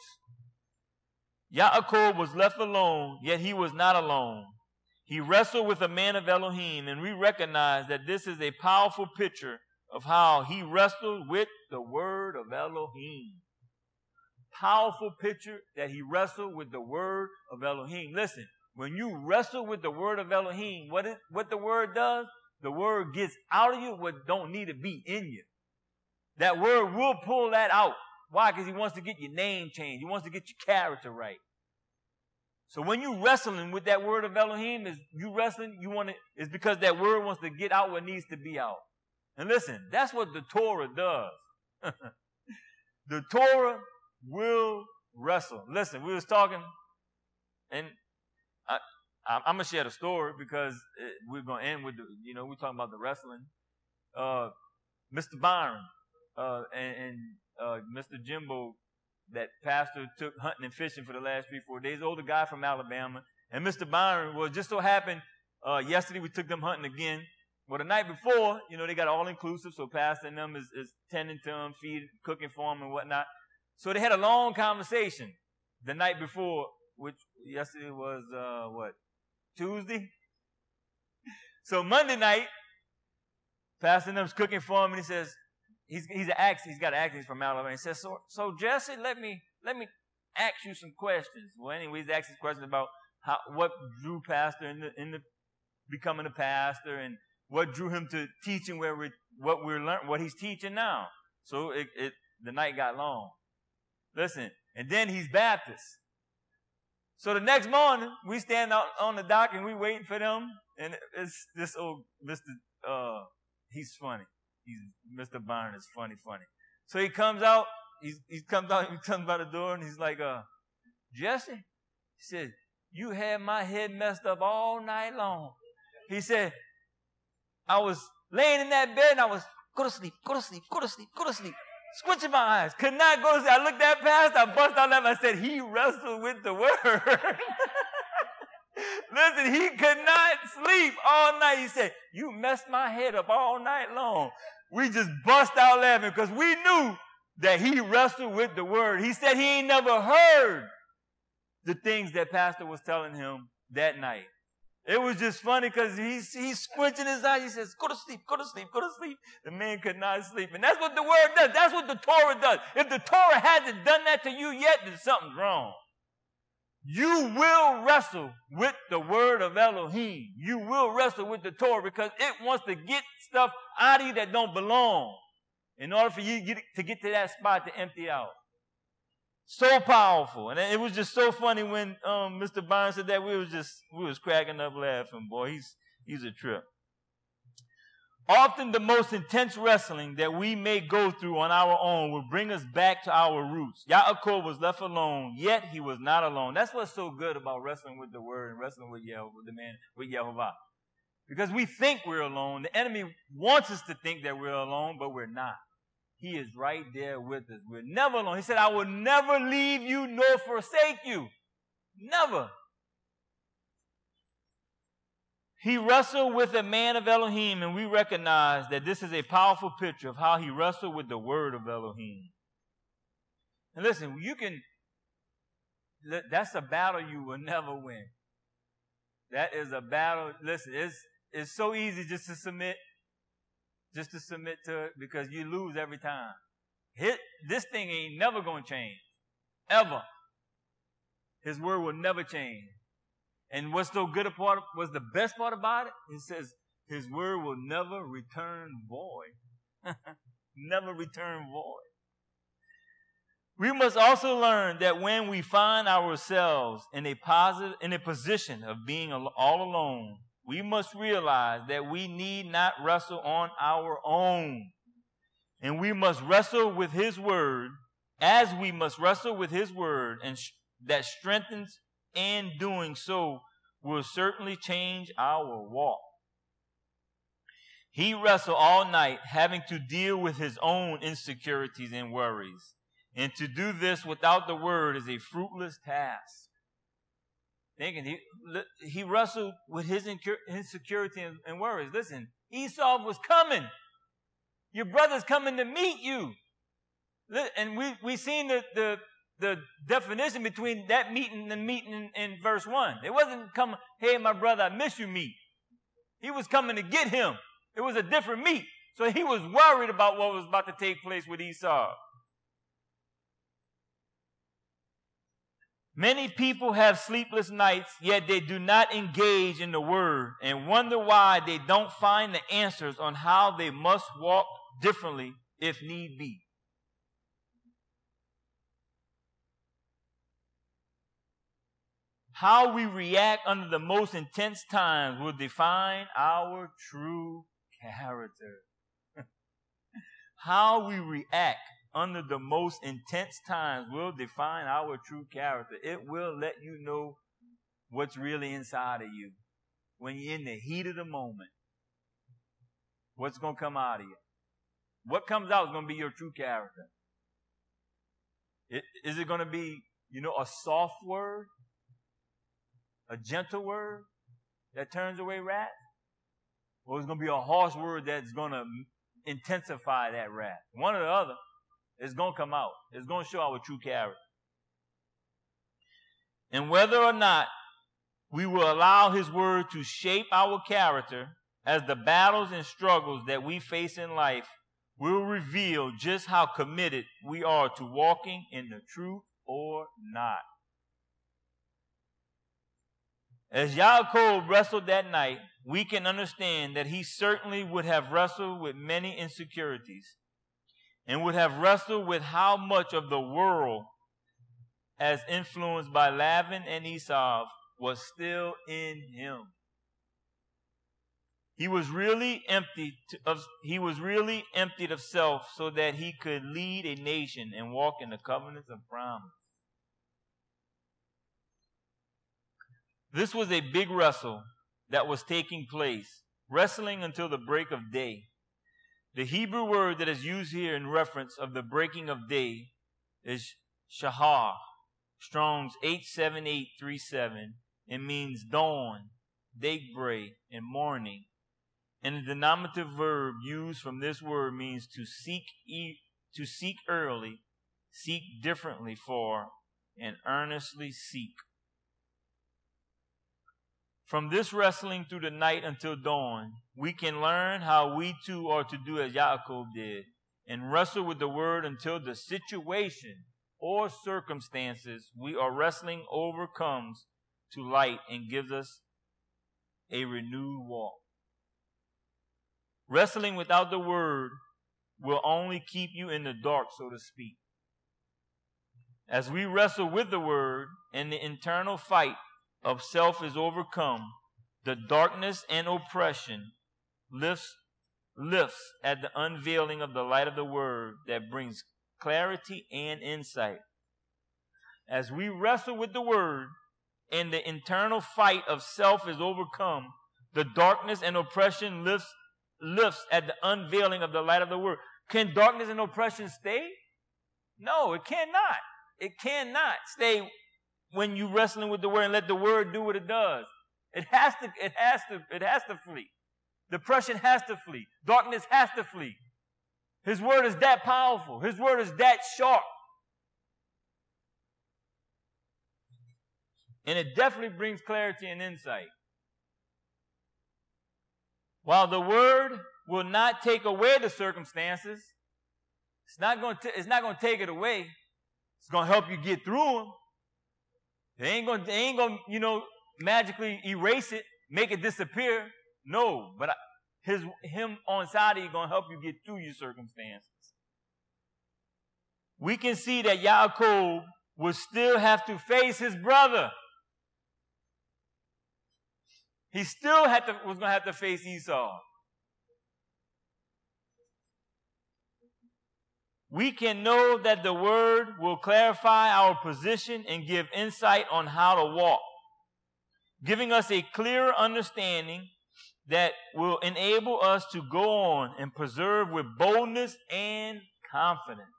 Yaakov was left alone, yet he was not alone. He wrestled with a man of Elohim, and we recognize that this is a powerful picture of how he wrestled with the word of Elohim. Powerful picture that he wrestled with the word of Elohim. Listen, when you wrestle with the word of Elohim, what, it, what the word does, the word gets out of you what don't need to be in you. That word will pull that out. Why? Because he wants to get your name changed. He wants to get your character right. So when you wrestling with that word of Elohim, is you wrestling, you want to, it's because that word wants to get out what needs to be out. And listen, that's what the Torah does. The Torah will wrestle. Listen, we was talking, and I, I, I'm going to share the story because it, we're going to end with, the, you know, we're talking about the wrestling. Uh, Mister Byron uh, and, and uh, Mister Jimbo, that pastor took hunting and fishing for the last three, four days, older guy from Alabama. And Mister Byron, well, just so happened, uh, yesterday we took them hunting again. Well, the night before, you know, they got all-inclusive, so pastor and them is, is tending to them, feeding, cooking for them and whatnot. So they had a long conversation the night before, which yesterday was, uh, what, Tuesday? So Monday night, pastor and them's cooking for him, and he says, He's he's an ax, he's got an accent, he's from Alabama. He says, so so Jesse, let me let me ask you some questions. Well, anyway, he's asking questions about how what drew pastor into into becoming a pastor, and what drew him to teaching where we what we're learning, what he's teaching now. So it, it the night got long. Listen, and then he's Baptist. So the next morning, we stand out on the dock and we waiting for them, and it's this old Mister Uh, he's funny. He's, Mister Byron is funny, funny. So he comes out, he's, he comes out, he comes by the door, and he's like, uh, Jesse, he said, you had my head messed up all night long. He said, I was laying in that bed, and I was, go to sleep, go to sleep, go to sleep, go to sleep. Squinching my eyes, could not go to sleep. I looked at past, I bust out laughing. I said, he wrestled with the word. Listen, he could not sleep all night. He said, you messed my head up all night long. We just bust out laughing because we knew that he wrestled with the word. He said he ain't never heard the things that pastor was telling him that night. It was just funny because he's, he's squinching his eyes. He says, go to sleep, go to sleep, go to sleep. The man could not sleep. And that's what the word does. That's what the Torah does. If the Torah hasn't done that to you yet, then something's wrong. You will wrestle with the word of Elohim. You will wrestle with the Torah because it wants to get stuff out of you that don't belong in order for you to get, to get to that spot to empty out. So powerful. And it was just so funny when um, Mister Barnes said that. We was just, we was cracking up laughing. Boy, he's, he's a trip. Often the most intense wrestling that we may go through on our own will bring us back to our roots. Yaakov was left alone, yet he was not alone. That's what's so good about wrestling with the word and wrestling with Yehovah, with the man, with Yehovah. Because we think we're alone. The enemy wants us to think that we're alone, but we're not. He is right there with us. We're never alone. He said, I will never leave you nor forsake you. Never. He wrestled with a man of Elohim, and we recognize that this is a powerful picture of how he wrestled with the word of Elohim. And listen, you can, that's a battle you will never win. That is a battle. Listen, it's, it's so easy just to submit, just to submit to it because you lose every time. Hit, this thing ain't never going to change. Ever. His word will never change. And what's so good a part, what's the best part about it? It says his word will never return void. Never return void. We must also learn that when we find ourselves in a positive, in a position of being all alone, we must realize that we need not wrestle on our own. And we must wrestle with his word, as we must wrestle with his word, and sh- that strengthens and doing so will certainly change our walk. He wrestled all night, having to deal with his own insecurities and worries. And to do this without the word is a fruitless task. Thinking he, he wrestled with his insecurity and, and worries. Listen, Esau was coming. Your brother's coming to meet you. And we we seen the the the definition between that meeting and meeting in, in verse one. It wasn't coming, hey, my brother, I miss you meet. He was coming to get him. It was a different meet. So he was worried about what was about to take place with Esau. Many people have sleepless nights, yet they do not engage in the word and wonder why they don't find the answers on how they must walk differently if need be. How we react under the most intense times will define our true character. How we react under the most intense times will define our true character. It will let you know what's really inside of you. When you're in the heat of the moment, what's going to come out of you? What comes out is going to be your true character. It, is it going to be, you know, a soft word? A gentle word that turns away wrath? Or it's going to be a harsh word that's going to intensify that wrath? One or the other is going to come out. It's going to show our true character. And whether or not we will allow his word to shape our character, as the battles and struggles that we face in life will reveal just how committed we are to walking in the truth or not. As Yaakov wrestled that night, we can understand that he certainly would have wrestled with many insecurities and would have wrestled with how much of the world, as influenced by Laban and Esau, was still in him. He was really emptied of, he was really emptied of self so that he could lead a nation and walk in the covenants of promise. This was a big wrestle that was taking place, wrestling until the break of day. The Hebrew word that is used here in reference of the breaking of day is shahar, Strong's eight seven eight three seven. It means dawn, daybreak, and morning. And the denominative verb used from this word means to seek, e- to seek early, seek differently for, and earnestly seek. From this wrestling through the night until dawn, we can learn how we too are to do as Yaakov did, and wrestle with the word until the situation or circumstances we are wrestling over comes to light and gives us a renewed walk. Wrestling without the word will only keep you in the dark, so to speak. As we wrestle with the word and the internal fight of self is overcome, the darkness and oppression lifts, lifts at the unveiling of the light of the word that brings clarity and insight. As we wrestle with the word and the internal fight of self is overcome, the darkness and oppression lifts, lifts at the unveiling of the light of the word. Can darkness and oppression stay? No, it cannot. It cannot stay when you're wrestling with the word and let the word do what it does. It has to, it has to, it has to flee. Depression has to flee. Darkness has to flee. His word is that powerful. His word is that sharp. And it definitely brings clarity and insight. While the word will not take away the circumstances, it's not going to, it's not going to take it away. It's going to help you get through them. It ain't going to, ain't going to, you know, magically erase it, make it disappear. No, but I, his, him on side of you going to help you get through your circumstances. We can see that Yaakov will still have to face his brother. He still had to, was going to have to face Esau. We can know that the word will clarify our position and give insight on how to walk, giving us a clearer understanding that will enable us to go on and preserve with boldness and confidence.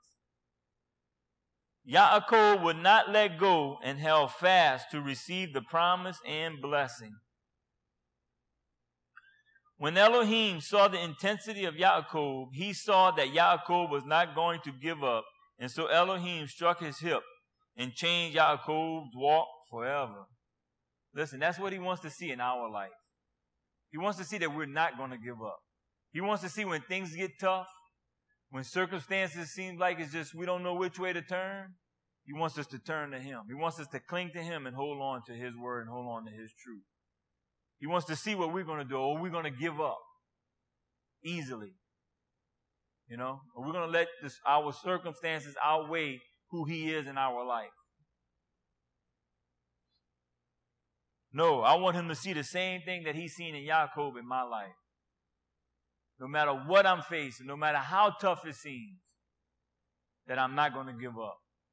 Yaakov would not let go and held fast to receive the promise and blessing. When Elohim saw the intensity of Yaakov, he saw that Yaakov was not going to give up, and so Elohim struck his hip and changed Yaakov's walk forever. Listen, that's what he wants to see in our life. He wants to see that we're not going to give up. He wants to see when things get tough, when circumstances seem like it's just we don't know which way to turn, he wants us to turn to him. He wants us to cling to him and hold on to his word and hold on to his truth. He wants to see what we're going to do, or we're going to give up easily. You know, or we're going to let this, our circumstances outweigh who he is in our life. No, I want him to see the same thing that he's seen in Yaakov in my life. No matter what I'm facing, no matter how tough it seems, that I'm not going to give up.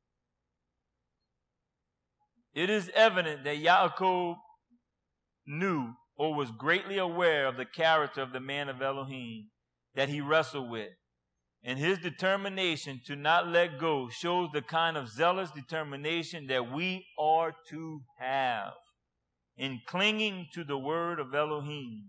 It is evident that Yaakov knew or was greatly aware of the character of the man of Elohim that he wrestled with. And his determination to not let go shows the kind of zealous determination that we are to have in clinging to the word of Elohim.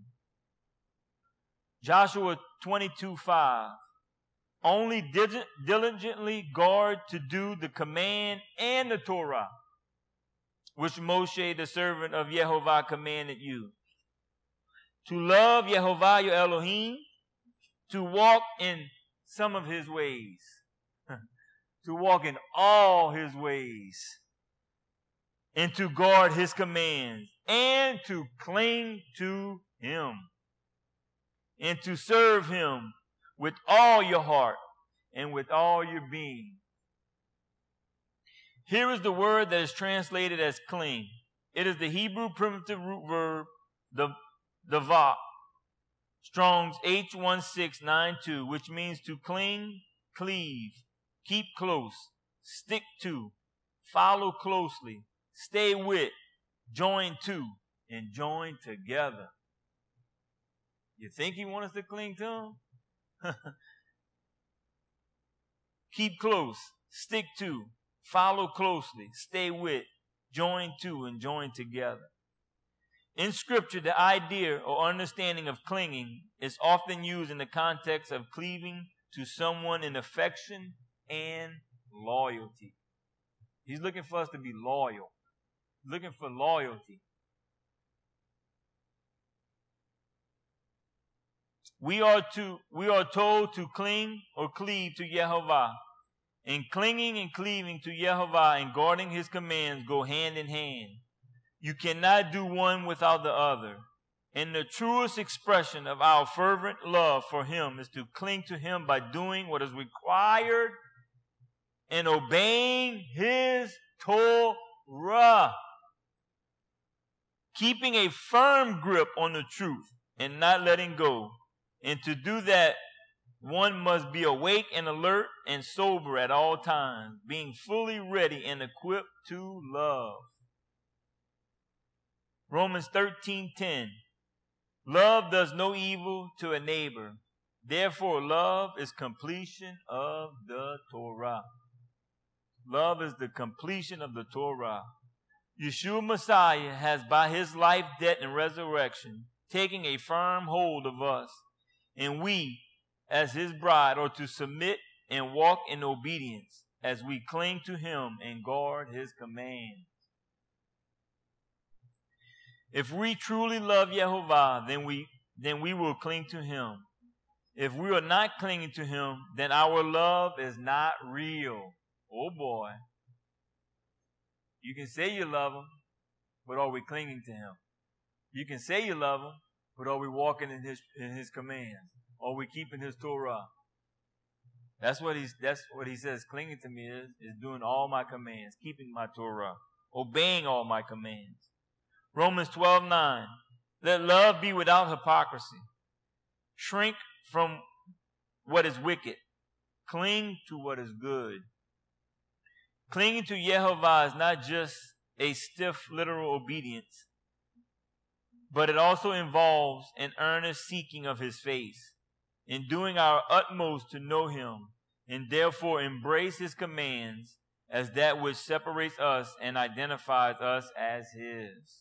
Joshua twenty-two five. Only diligently guard to do the command and the Torah, which Moshe, the servant of Yehovah, commanded you. To love Yehovah your Elohim, to walk in some of his ways, to walk in all his ways, and to guard his commands, and to cling to him, and to serve him with all your heart and with all your being. Here is the word that is translated as cling. It is the Hebrew primitive root verb, the, the va, Strong's H one six nine two, which means to cling, cleave, keep close, stick to, follow closely, stay with, join to, and join together. You think he wants us to cling to him? Keep close, stick to, follow closely, stay with, join to, and join together. In Scripture, the idea or understanding of clinging is often used in the context of cleaving to someone in affection and loyalty. He's looking for us to be loyal. He's looking for loyalty. We are to, we are told to cling or cleave to Yehovah. And clinging and cleaving to Yehovah and guarding his commands go hand in hand. You cannot do one without the other. And the truest expression of our fervent love for him is to cling to him by doing what is required and obeying his Torah, keeping a firm grip on the truth and not letting go. And to do that, one must be awake and alert and sober at all times, being fully ready and equipped to love. Romans thirteen ten. Love does no evil to a neighbor. Therefore, love is completion of the Torah. Love is the completion of the Torah. Yeshua Messiah has, by his life, death, and resurrection, taken a firm hold of us, and we, as his bride, are to submit and walk in obedience as we cling to him and guard his commands. If we truly love Yehovah, then we, then we will cling to him. If we are not clinging to him, then our love is not real. Oh boy. You can say you love him, but are we clinging to him? You can say you love him, but are we walking in his in his commands? Are we keeping his Torah? That's what he's that's what he says clinging to me is, is doing all my commands, keeping my Torah, obeying all my commands. Romans twelve nine. Let love be without hypocrisy. Shrink from what is wicked. Cling to what is good. Clinging to Yehovah is not just a stiff literal obedience, but it also involves an earnest seeking of his face, in doing our utmost to know him, and therefore embrace his commands as that which separates us and identifies us as his.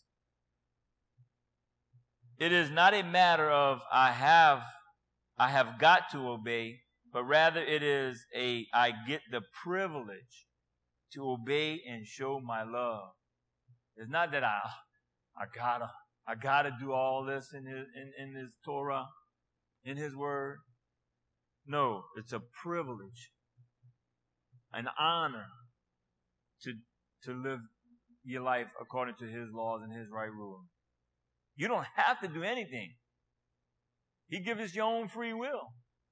It is not a matter of I have, I have got to obey, but rather it is a I get the privilege to obey and show my love. It's not that I, I gotta, I gotta do all this in his, in, in his Torah, in his word. No, it's a privilege, an honor to, to live your life according to his laws and his right rule. You don't have to do anything. He gives us your own free will.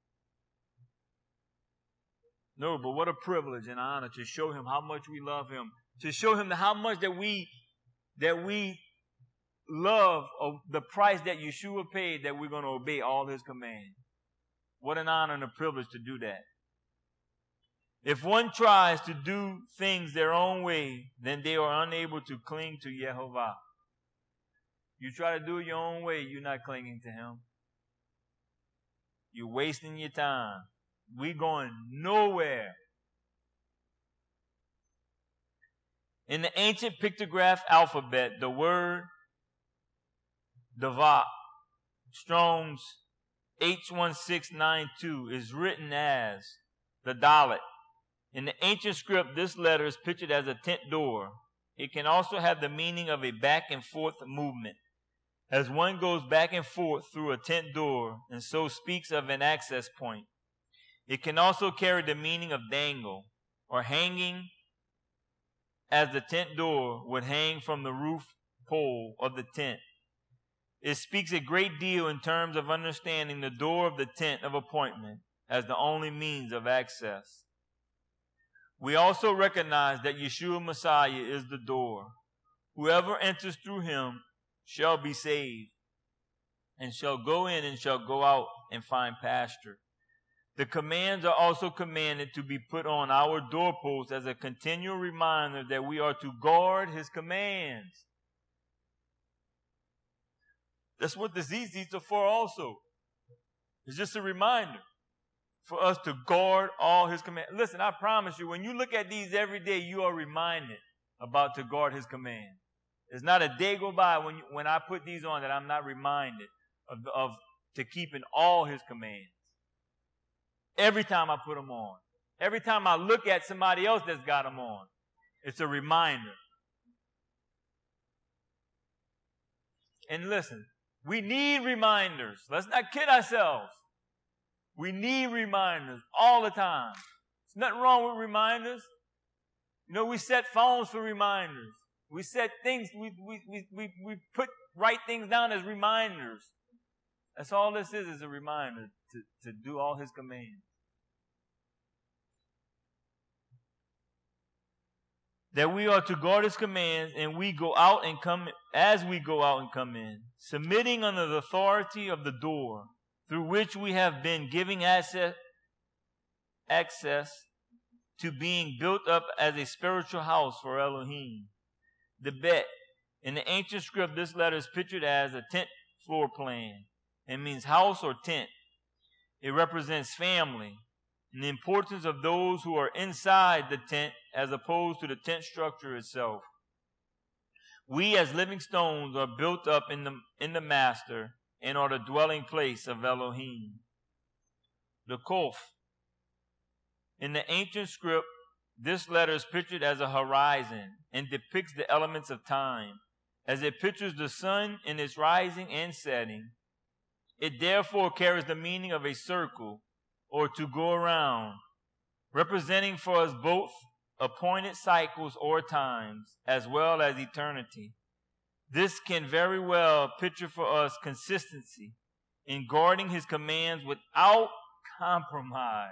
No, but what a privilege and honor to show him how much we love him, to show him how much that we that we love of the price that Yeshua paid, that we're going to obey all his commands. What an honor and a privilege to do that. If one tries to do things their own way, then they are unable to cling to Yehovah. You try to do it your own way, you're not clinging to him. You're wasting your time. We're going nowhere. In the ancient pictograph alphabet, the word Davat, Strong's H one six nine two, is written as the Dalet. In the ancient script, this letter is pictured as a tent door. It can also have the meaning of a back and forth movement, as one goes back and forth through a tent door, and so speaks of an access point. It can also carry the meaning of dangle, or hanging, as the tent door would hang from the roof pole of the tent. It speaks a great deal in terms of understanding the door of the tent of appointment as the only means of access. We also recognize that Yeshua Messiah is the door. Whoever enters through him shall be saved, and shall go in and shall go out and find pasture. The commands are also commanded to be put on our doorposts as a continual reminder that we are to guard his commands. That's what the zizis are for also. It's just a reminder for us to guard all his commands. Listen, I promise you, when you look at these every day, you are reminded about to guard his commands. There's not a day go by when, you, when I put these on that I'm not reminded of, of to keeping all his commands. Every time I put them on. Every time I look at somebody else that's got them on. It's a reminder. And listen, we need reminders. Let's not kid ourselves. We need reminders all the time. There's nothing wrong with reminders. You know, we set phones for reminders. We set things, we, we, we, we, we put, write things down as reminders. That's all this is, is a reminder to, to do all his commands. that we are to guard his commands, and we go out and come as we go out and come in, submitting under the authority of the door, through which we have been giving access, access to being built up as a spiritual house for Elohim. The Bet. In the ancient script, this letter is pictured as a tent floor plan. It means house or tent. It represents family and the importance of those who are inside the tent as opposed to the tent structure itself. We as living stones are built up in the, in the Master and are the dwelling place of Elohim. The Kof. In the ancient script, this letter is pictured as a horizon and depicts the elements of time, as it pictures the sun in its rising and setting. It therefore carries the meaning of a circle, or to go around, representing for us both appointed cycles or times, as well as eternity. This can very well picture for us consistency in guarding his commands without compromise,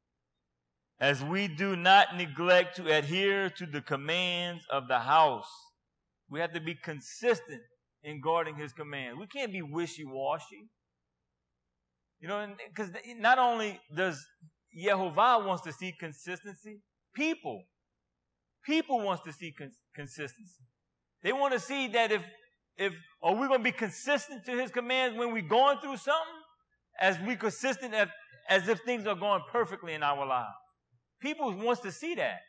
as we do not neglect to adhere to the commands of the house. We have to be consistent in guarding his commands. We can't be wishy-washy. You know, because not only does Yehovah wants to see consistency, people, people wants to see cons- consistency. They want to see that if, if, are we going to be consistent to his commands when we're going through something, as we consistent as, as if things are going perfectly in our lives. People wants to see that.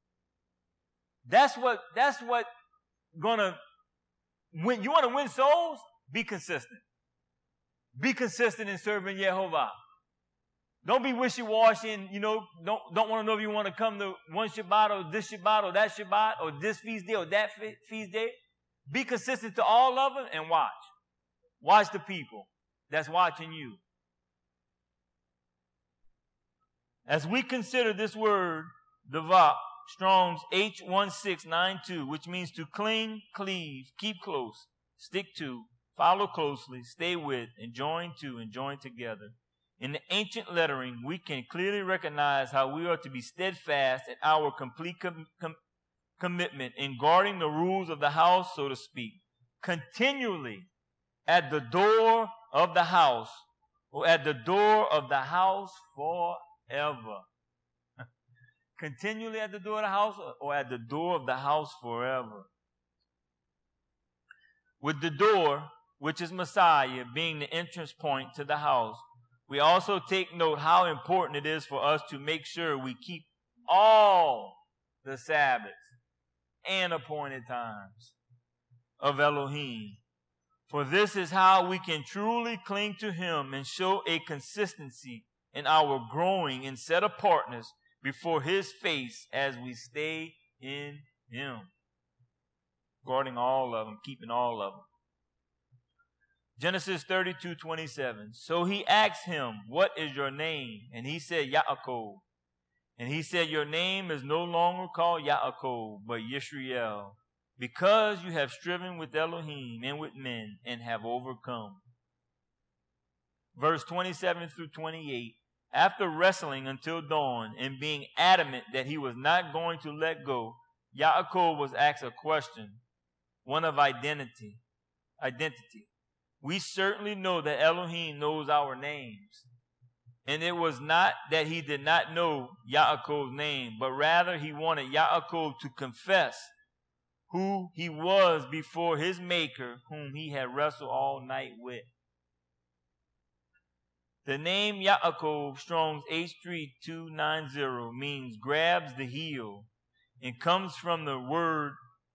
That's what, that's what gonna, when you want to win souls, be consistent. Be consistent in serving Yehovah. Don't be wishy-washy and, you know, don't, don't want to know if you want to come to one Shabbat or this Shabbat or that Shabbat or this feast day or that feast day. Be consistent to all of them and watch. Watch the people that's watching you. As we consider this word, Davah, Strong's H one six nine two, which means to cling, cleave, keep close, stick to, follow closely, stay with, and join to, and join together. In the ancient lettering, we can clearly recognize how we are to be steadfast in our complete com- com- commitment in guarding the rules of the house, so to speak, continually at the door of the house, or at the door of the house forever. Continually at the door of the house, or at the door of the house forever. With the door, which is Messiah, being the entrance point to the house, we also take note how important it is for us to make sure we keep all the Sabbaths and appointed times of Elohim. For this is how we can truly cling to him and show a consistency in our growing and set apartness before his face as we stay in him. Guarding all of them, keeping all of them. Genesis thirty-two twenty-seven. So he asked him, what is your name? And he said, Yaakov. And he said, your name is no longer called Yaakov, but Yisrael, because you have striven with Elohim and with men and have overcome. Verse twenty-seven through twenty-eight. After wrestling until dawn and being adamant that he was not going to let go, Yaakov was asked a question, one of identity. Identity. We certainly know that Elohim knows our names. And it was not that he did not know Yaakov's name, but rather he wanted Yaakov to confess who he was before his maker, whom he had wrestled all night with. The name Yaakov, Strong's H three two nine zero, means grabs the heel and comes from the word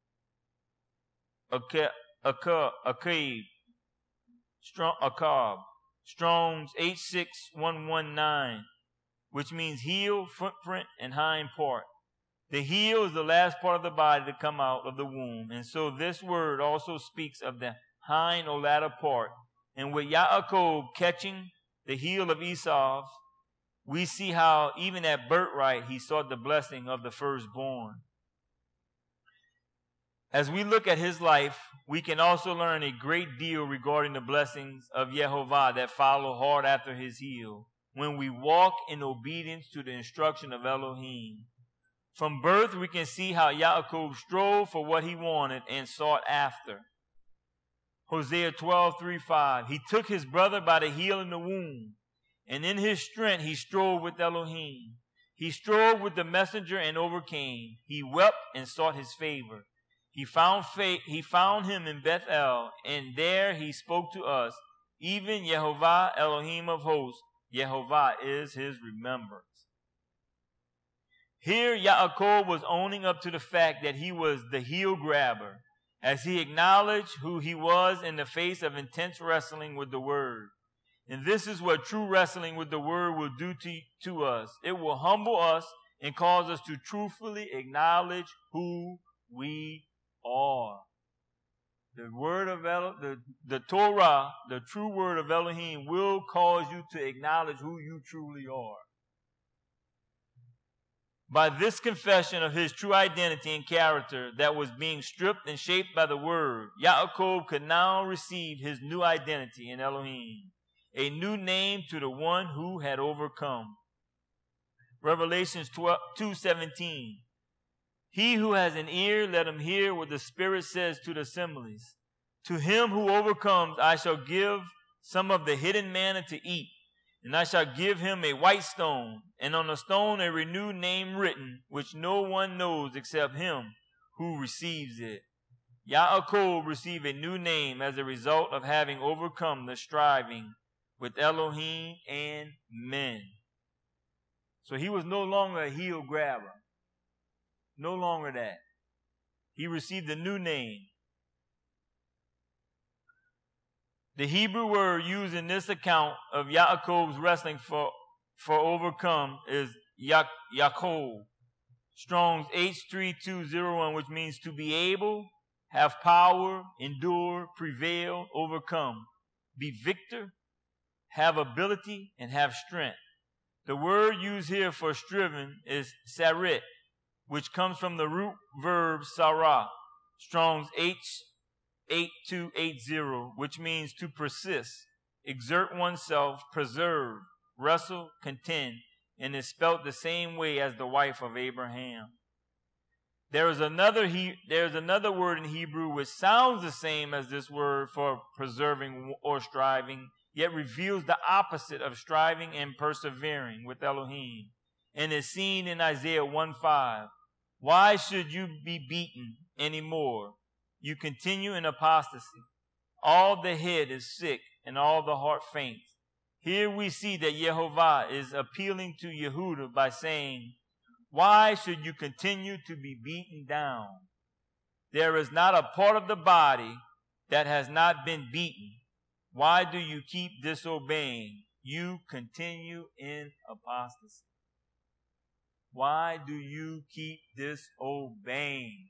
akab, strong akab, Strong's H six one one nine, which means heel, footprint, and hind part. The heel is the last part of the body to come out of the womb, and so this word also speaks of the hind or latter part. And with Yaakov catching the heel of Esau, we see how even at birthright he sought the blessing of the firstborn. As we look at his life, we can also learn a great deal regarding the blessings of Yehovah that follow hard after his heel when we walk in obedience to the instruction of Elohim. From birth, we can see how Yaakov strove for what he wanted and sought after. Hosea twelve, three, five. He took his brother by the heel in the womb, and in his strength he strove with Elohim. He strove with the messenger and overcame. He wept and sought his favor. He found fa- he found him in Bethel, and there he spoke to us. Even Yehovah, Elohim of hosts, Yehovah is his remembrance. Here Yaakov was owning up to the fact that he was the heel grabber, as he acknowledged who he was in the face of intense wrestling with the word. And this is what true wrestling with the word will do to, to us. It will humble us and cause us to truthfully acknowledge who we are. The word of El, the, the Torah, the true word of Elohim, will cause you to acknowledge who you truly are. By this confession of his true identity and character that was being stripped and shaped by the word, Yaakov could now receive his new identity in Elohim, a new name to the one who had overcome. Revelations two seventeen. He who has an ear, let him hear what the Spirit says to the assemblies. To him who overcomes, I shall give some of the hidden manna to eat, and I shall give him a white stone, and on the stone a renewed name written, which no one knows except him who receives it. Yaakov received a new name as a result of having overcome the striving with Elohim and men. So he was no longer a heel grabber. No longer that. He received a new name. The Hebrew word used in this account of Yaakov's wrestling for, for overcome is Ya- Yaakov. Strong's H three two zero one, which means to be able, have power, endure, prevail, overcome, be victor, have ability, and have strength. The word used here for striven is sarit, which comes from the root verb sarah, Strong's H eight two eight zero, which means to persist, exert oneself, preserve, wrestle, contend, and is spelt the same way as the wife of Abraham. There is another he, there is another word in Hebrew which sounds the same as this word for preserving or striving, yet reveals the opposite of striving and persevering with Elohim, and is seen in Isaiah one five. Why should you be beaten anymore? You continue in apostasy. All the head is sick and all the heart faints. Here we see that Yehovah is appealing to Yehudah by saying, why should you continue to be beaten down? There is not a part of the body that has not been beaten. Why do you keep disobeying? You continue in apostasy. Why do you keep disobeying?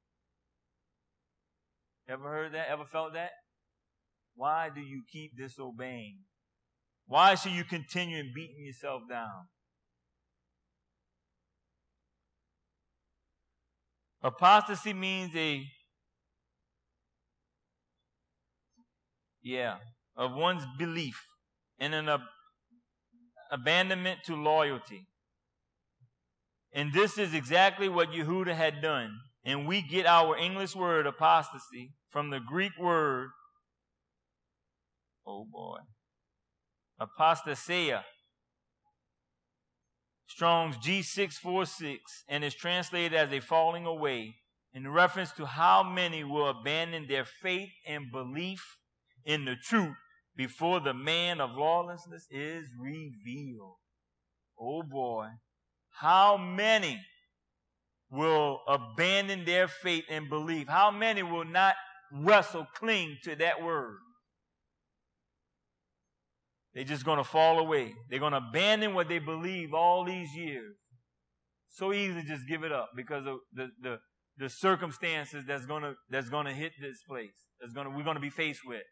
Ever heard that? Ever felt that? Why do you keep disobeying? Why should you continue in beating yourself down? Apostasy means a, yeah, of one's belief and an ab- abandonment to loyalty. And this is exactly what Yehudah had done. And we get our English word apostasy from the Greek word, oh boy, apostasia, Strong's G six forty-six, and is translated as a falling away, in reference to how many will abandon their faith and belief in the truth before the man of lawlessness is revealed. Oh boy, how many will abandon their faith and belief? How many will not wrestle, cling to that word? They're just going to fall away. They're going to abandon what they believe all these years. So easy to just give it up because of the, the, the circumstances that's going to that's going to hit this place. That's going to we're going to be faced with.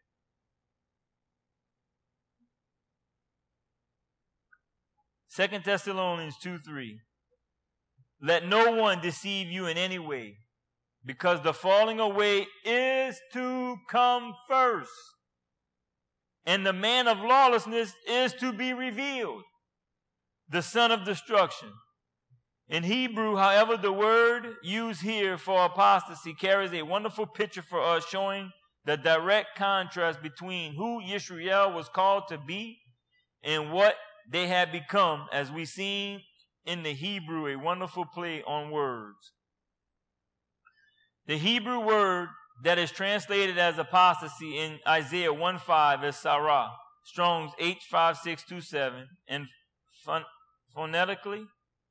Second Thessalonians two three. Let no one deceive you in any way, because the falling away is to come first, and the man of lawlessness is to be revealed, the son of destruction, In Hebrew, however, the word used here for apostasy carries a wonderful picture for us, showing the direct contrast between who Yisrael was called to be and what they had become, as we see in the Hebrew, a wonderful play on words. The Hebrew word that is translated as apostasy in Isaiah one five is Sarah, Strong's H five six two seven, and phon phonetically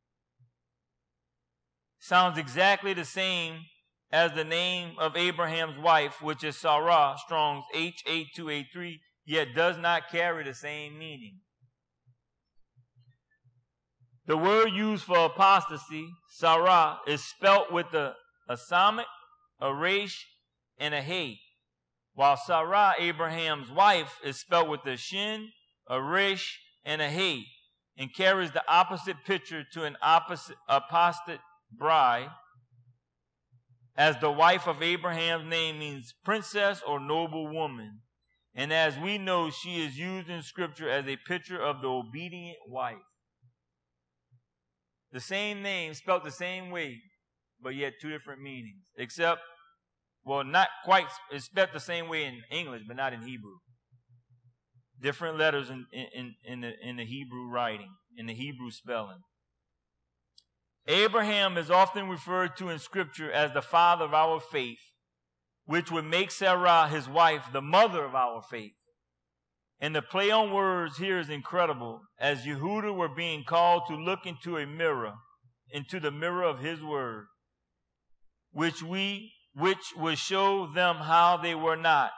sounds exactly the same as the name of Abraham's wife, which is Sarah, Strong's H eight two eight three, yet does not carry the same meaning. The word used for apostasy, Sarah, is spelt with a, a Samik, a Resh, and a Hey, while Sarah, Abraham's wife, is spelt with a Shin, a Resh, and a Hey, and carries the opposite picture to an opposite apostate bride, as the wife of Abraham's name means princess or noble woman, and as we know, she is used in Scripture as a picture of the obedient wife. The same name, spelled the same way, but yet two different meanings, except, well, not quite, it's spelled the same way in English, but not in Hebrew. Different letters in, in, in, the, in the Hebrew writing, in the Hebrew spelling. Abraham is often referred to in Scripture as the father of our faith, which would make Sarah, his wife, the mother of our faith. And the play on words here is incredible, as Yehuda were being called to look into a mirror, into the mirror of his word, which we, which would show them how they were not,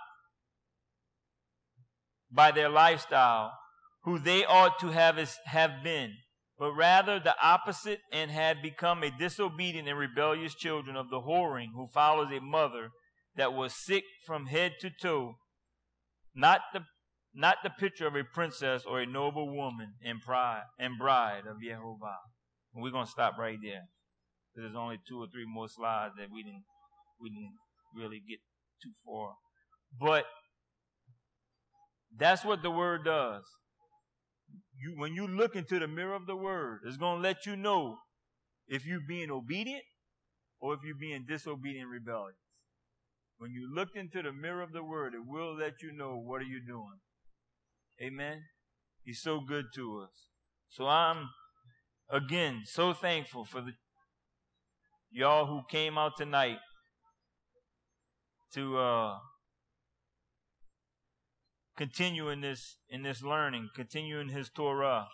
by their lifestyle, who they ought to have, have been, but rather the opposite, and had become a disobedient and rebellious children of the whoring, who follows a mother that was sick from head to toe, not the not the picture of a princess or a noble woman and pride and bride of Yehovah. And we're gonna stop right there. There's only two or three more slides that we didn't we didn't really get too far. But that's what the word does. You, when you look into the mirror of the word, it's going to let you know if you're being obedient or if you're being disobedient and rebellious. When you look into the mirror of the word, it will let you know what are you doing. Amen? He's so good to us. So I'm, again, so thankful for the y'all who came out tonight to uh, continue in this in this learning, continue in his Torah.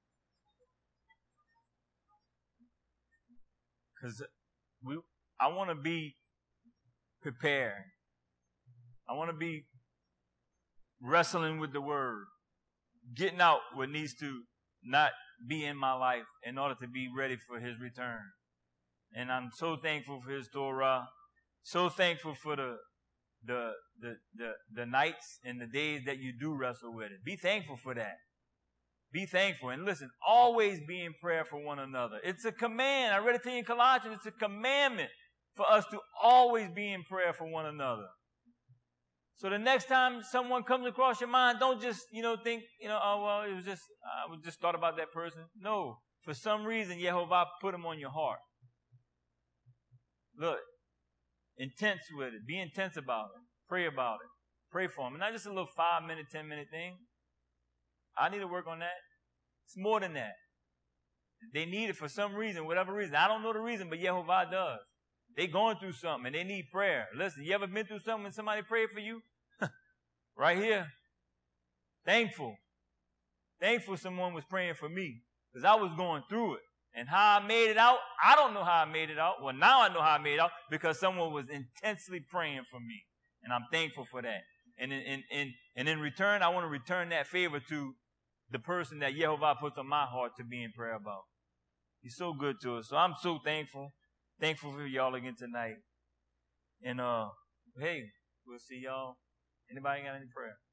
Because we, I want to be prepared. I want to be wrestling with the word, getting out what needs to not be in my life in order to be ready for his return. And I'm so thankful for his Torah, so thankful for the The, the the the nights and the days that you do wrestle with it. Be thankful for that. Be thankful. And listen, always be in prayer for one another. It's a command. I read it to you in Colossians. It's a commandment for us to always be in prayer for one another. So the next time someone comes across your mind, don't just, you know, think, you know, oh, well, it was just, I just thought about that person. No. For some reason, Yehovah put him on your heart. Look. Intense with it. Be intense about it. Pray about it. Pray for them. And not just a little five minute, ten minute thing. I need to work on that. It's more than that. They need it for some reason, whatever reason. I don't know the reason, but Yehovah does. They going through something and they need prayer. Listen, you ever been through something and somebody prayed for you? Right here. Thankful. Thankful someone was praying for me because I was going through it. And how I made it out, I don't know how I made it out. Well, now I know how I made it out because someone was intensely praying for me. And I'm thankful for that. And in, in, in, and in return, I want to return that favor to the person that Yehovah puts on my heart to be in prayer about. He's so good to us. So I'm so thankful. Thankful for y'all again tonight. And, uh, hey, we'll see y'all. Anybody got any prayer?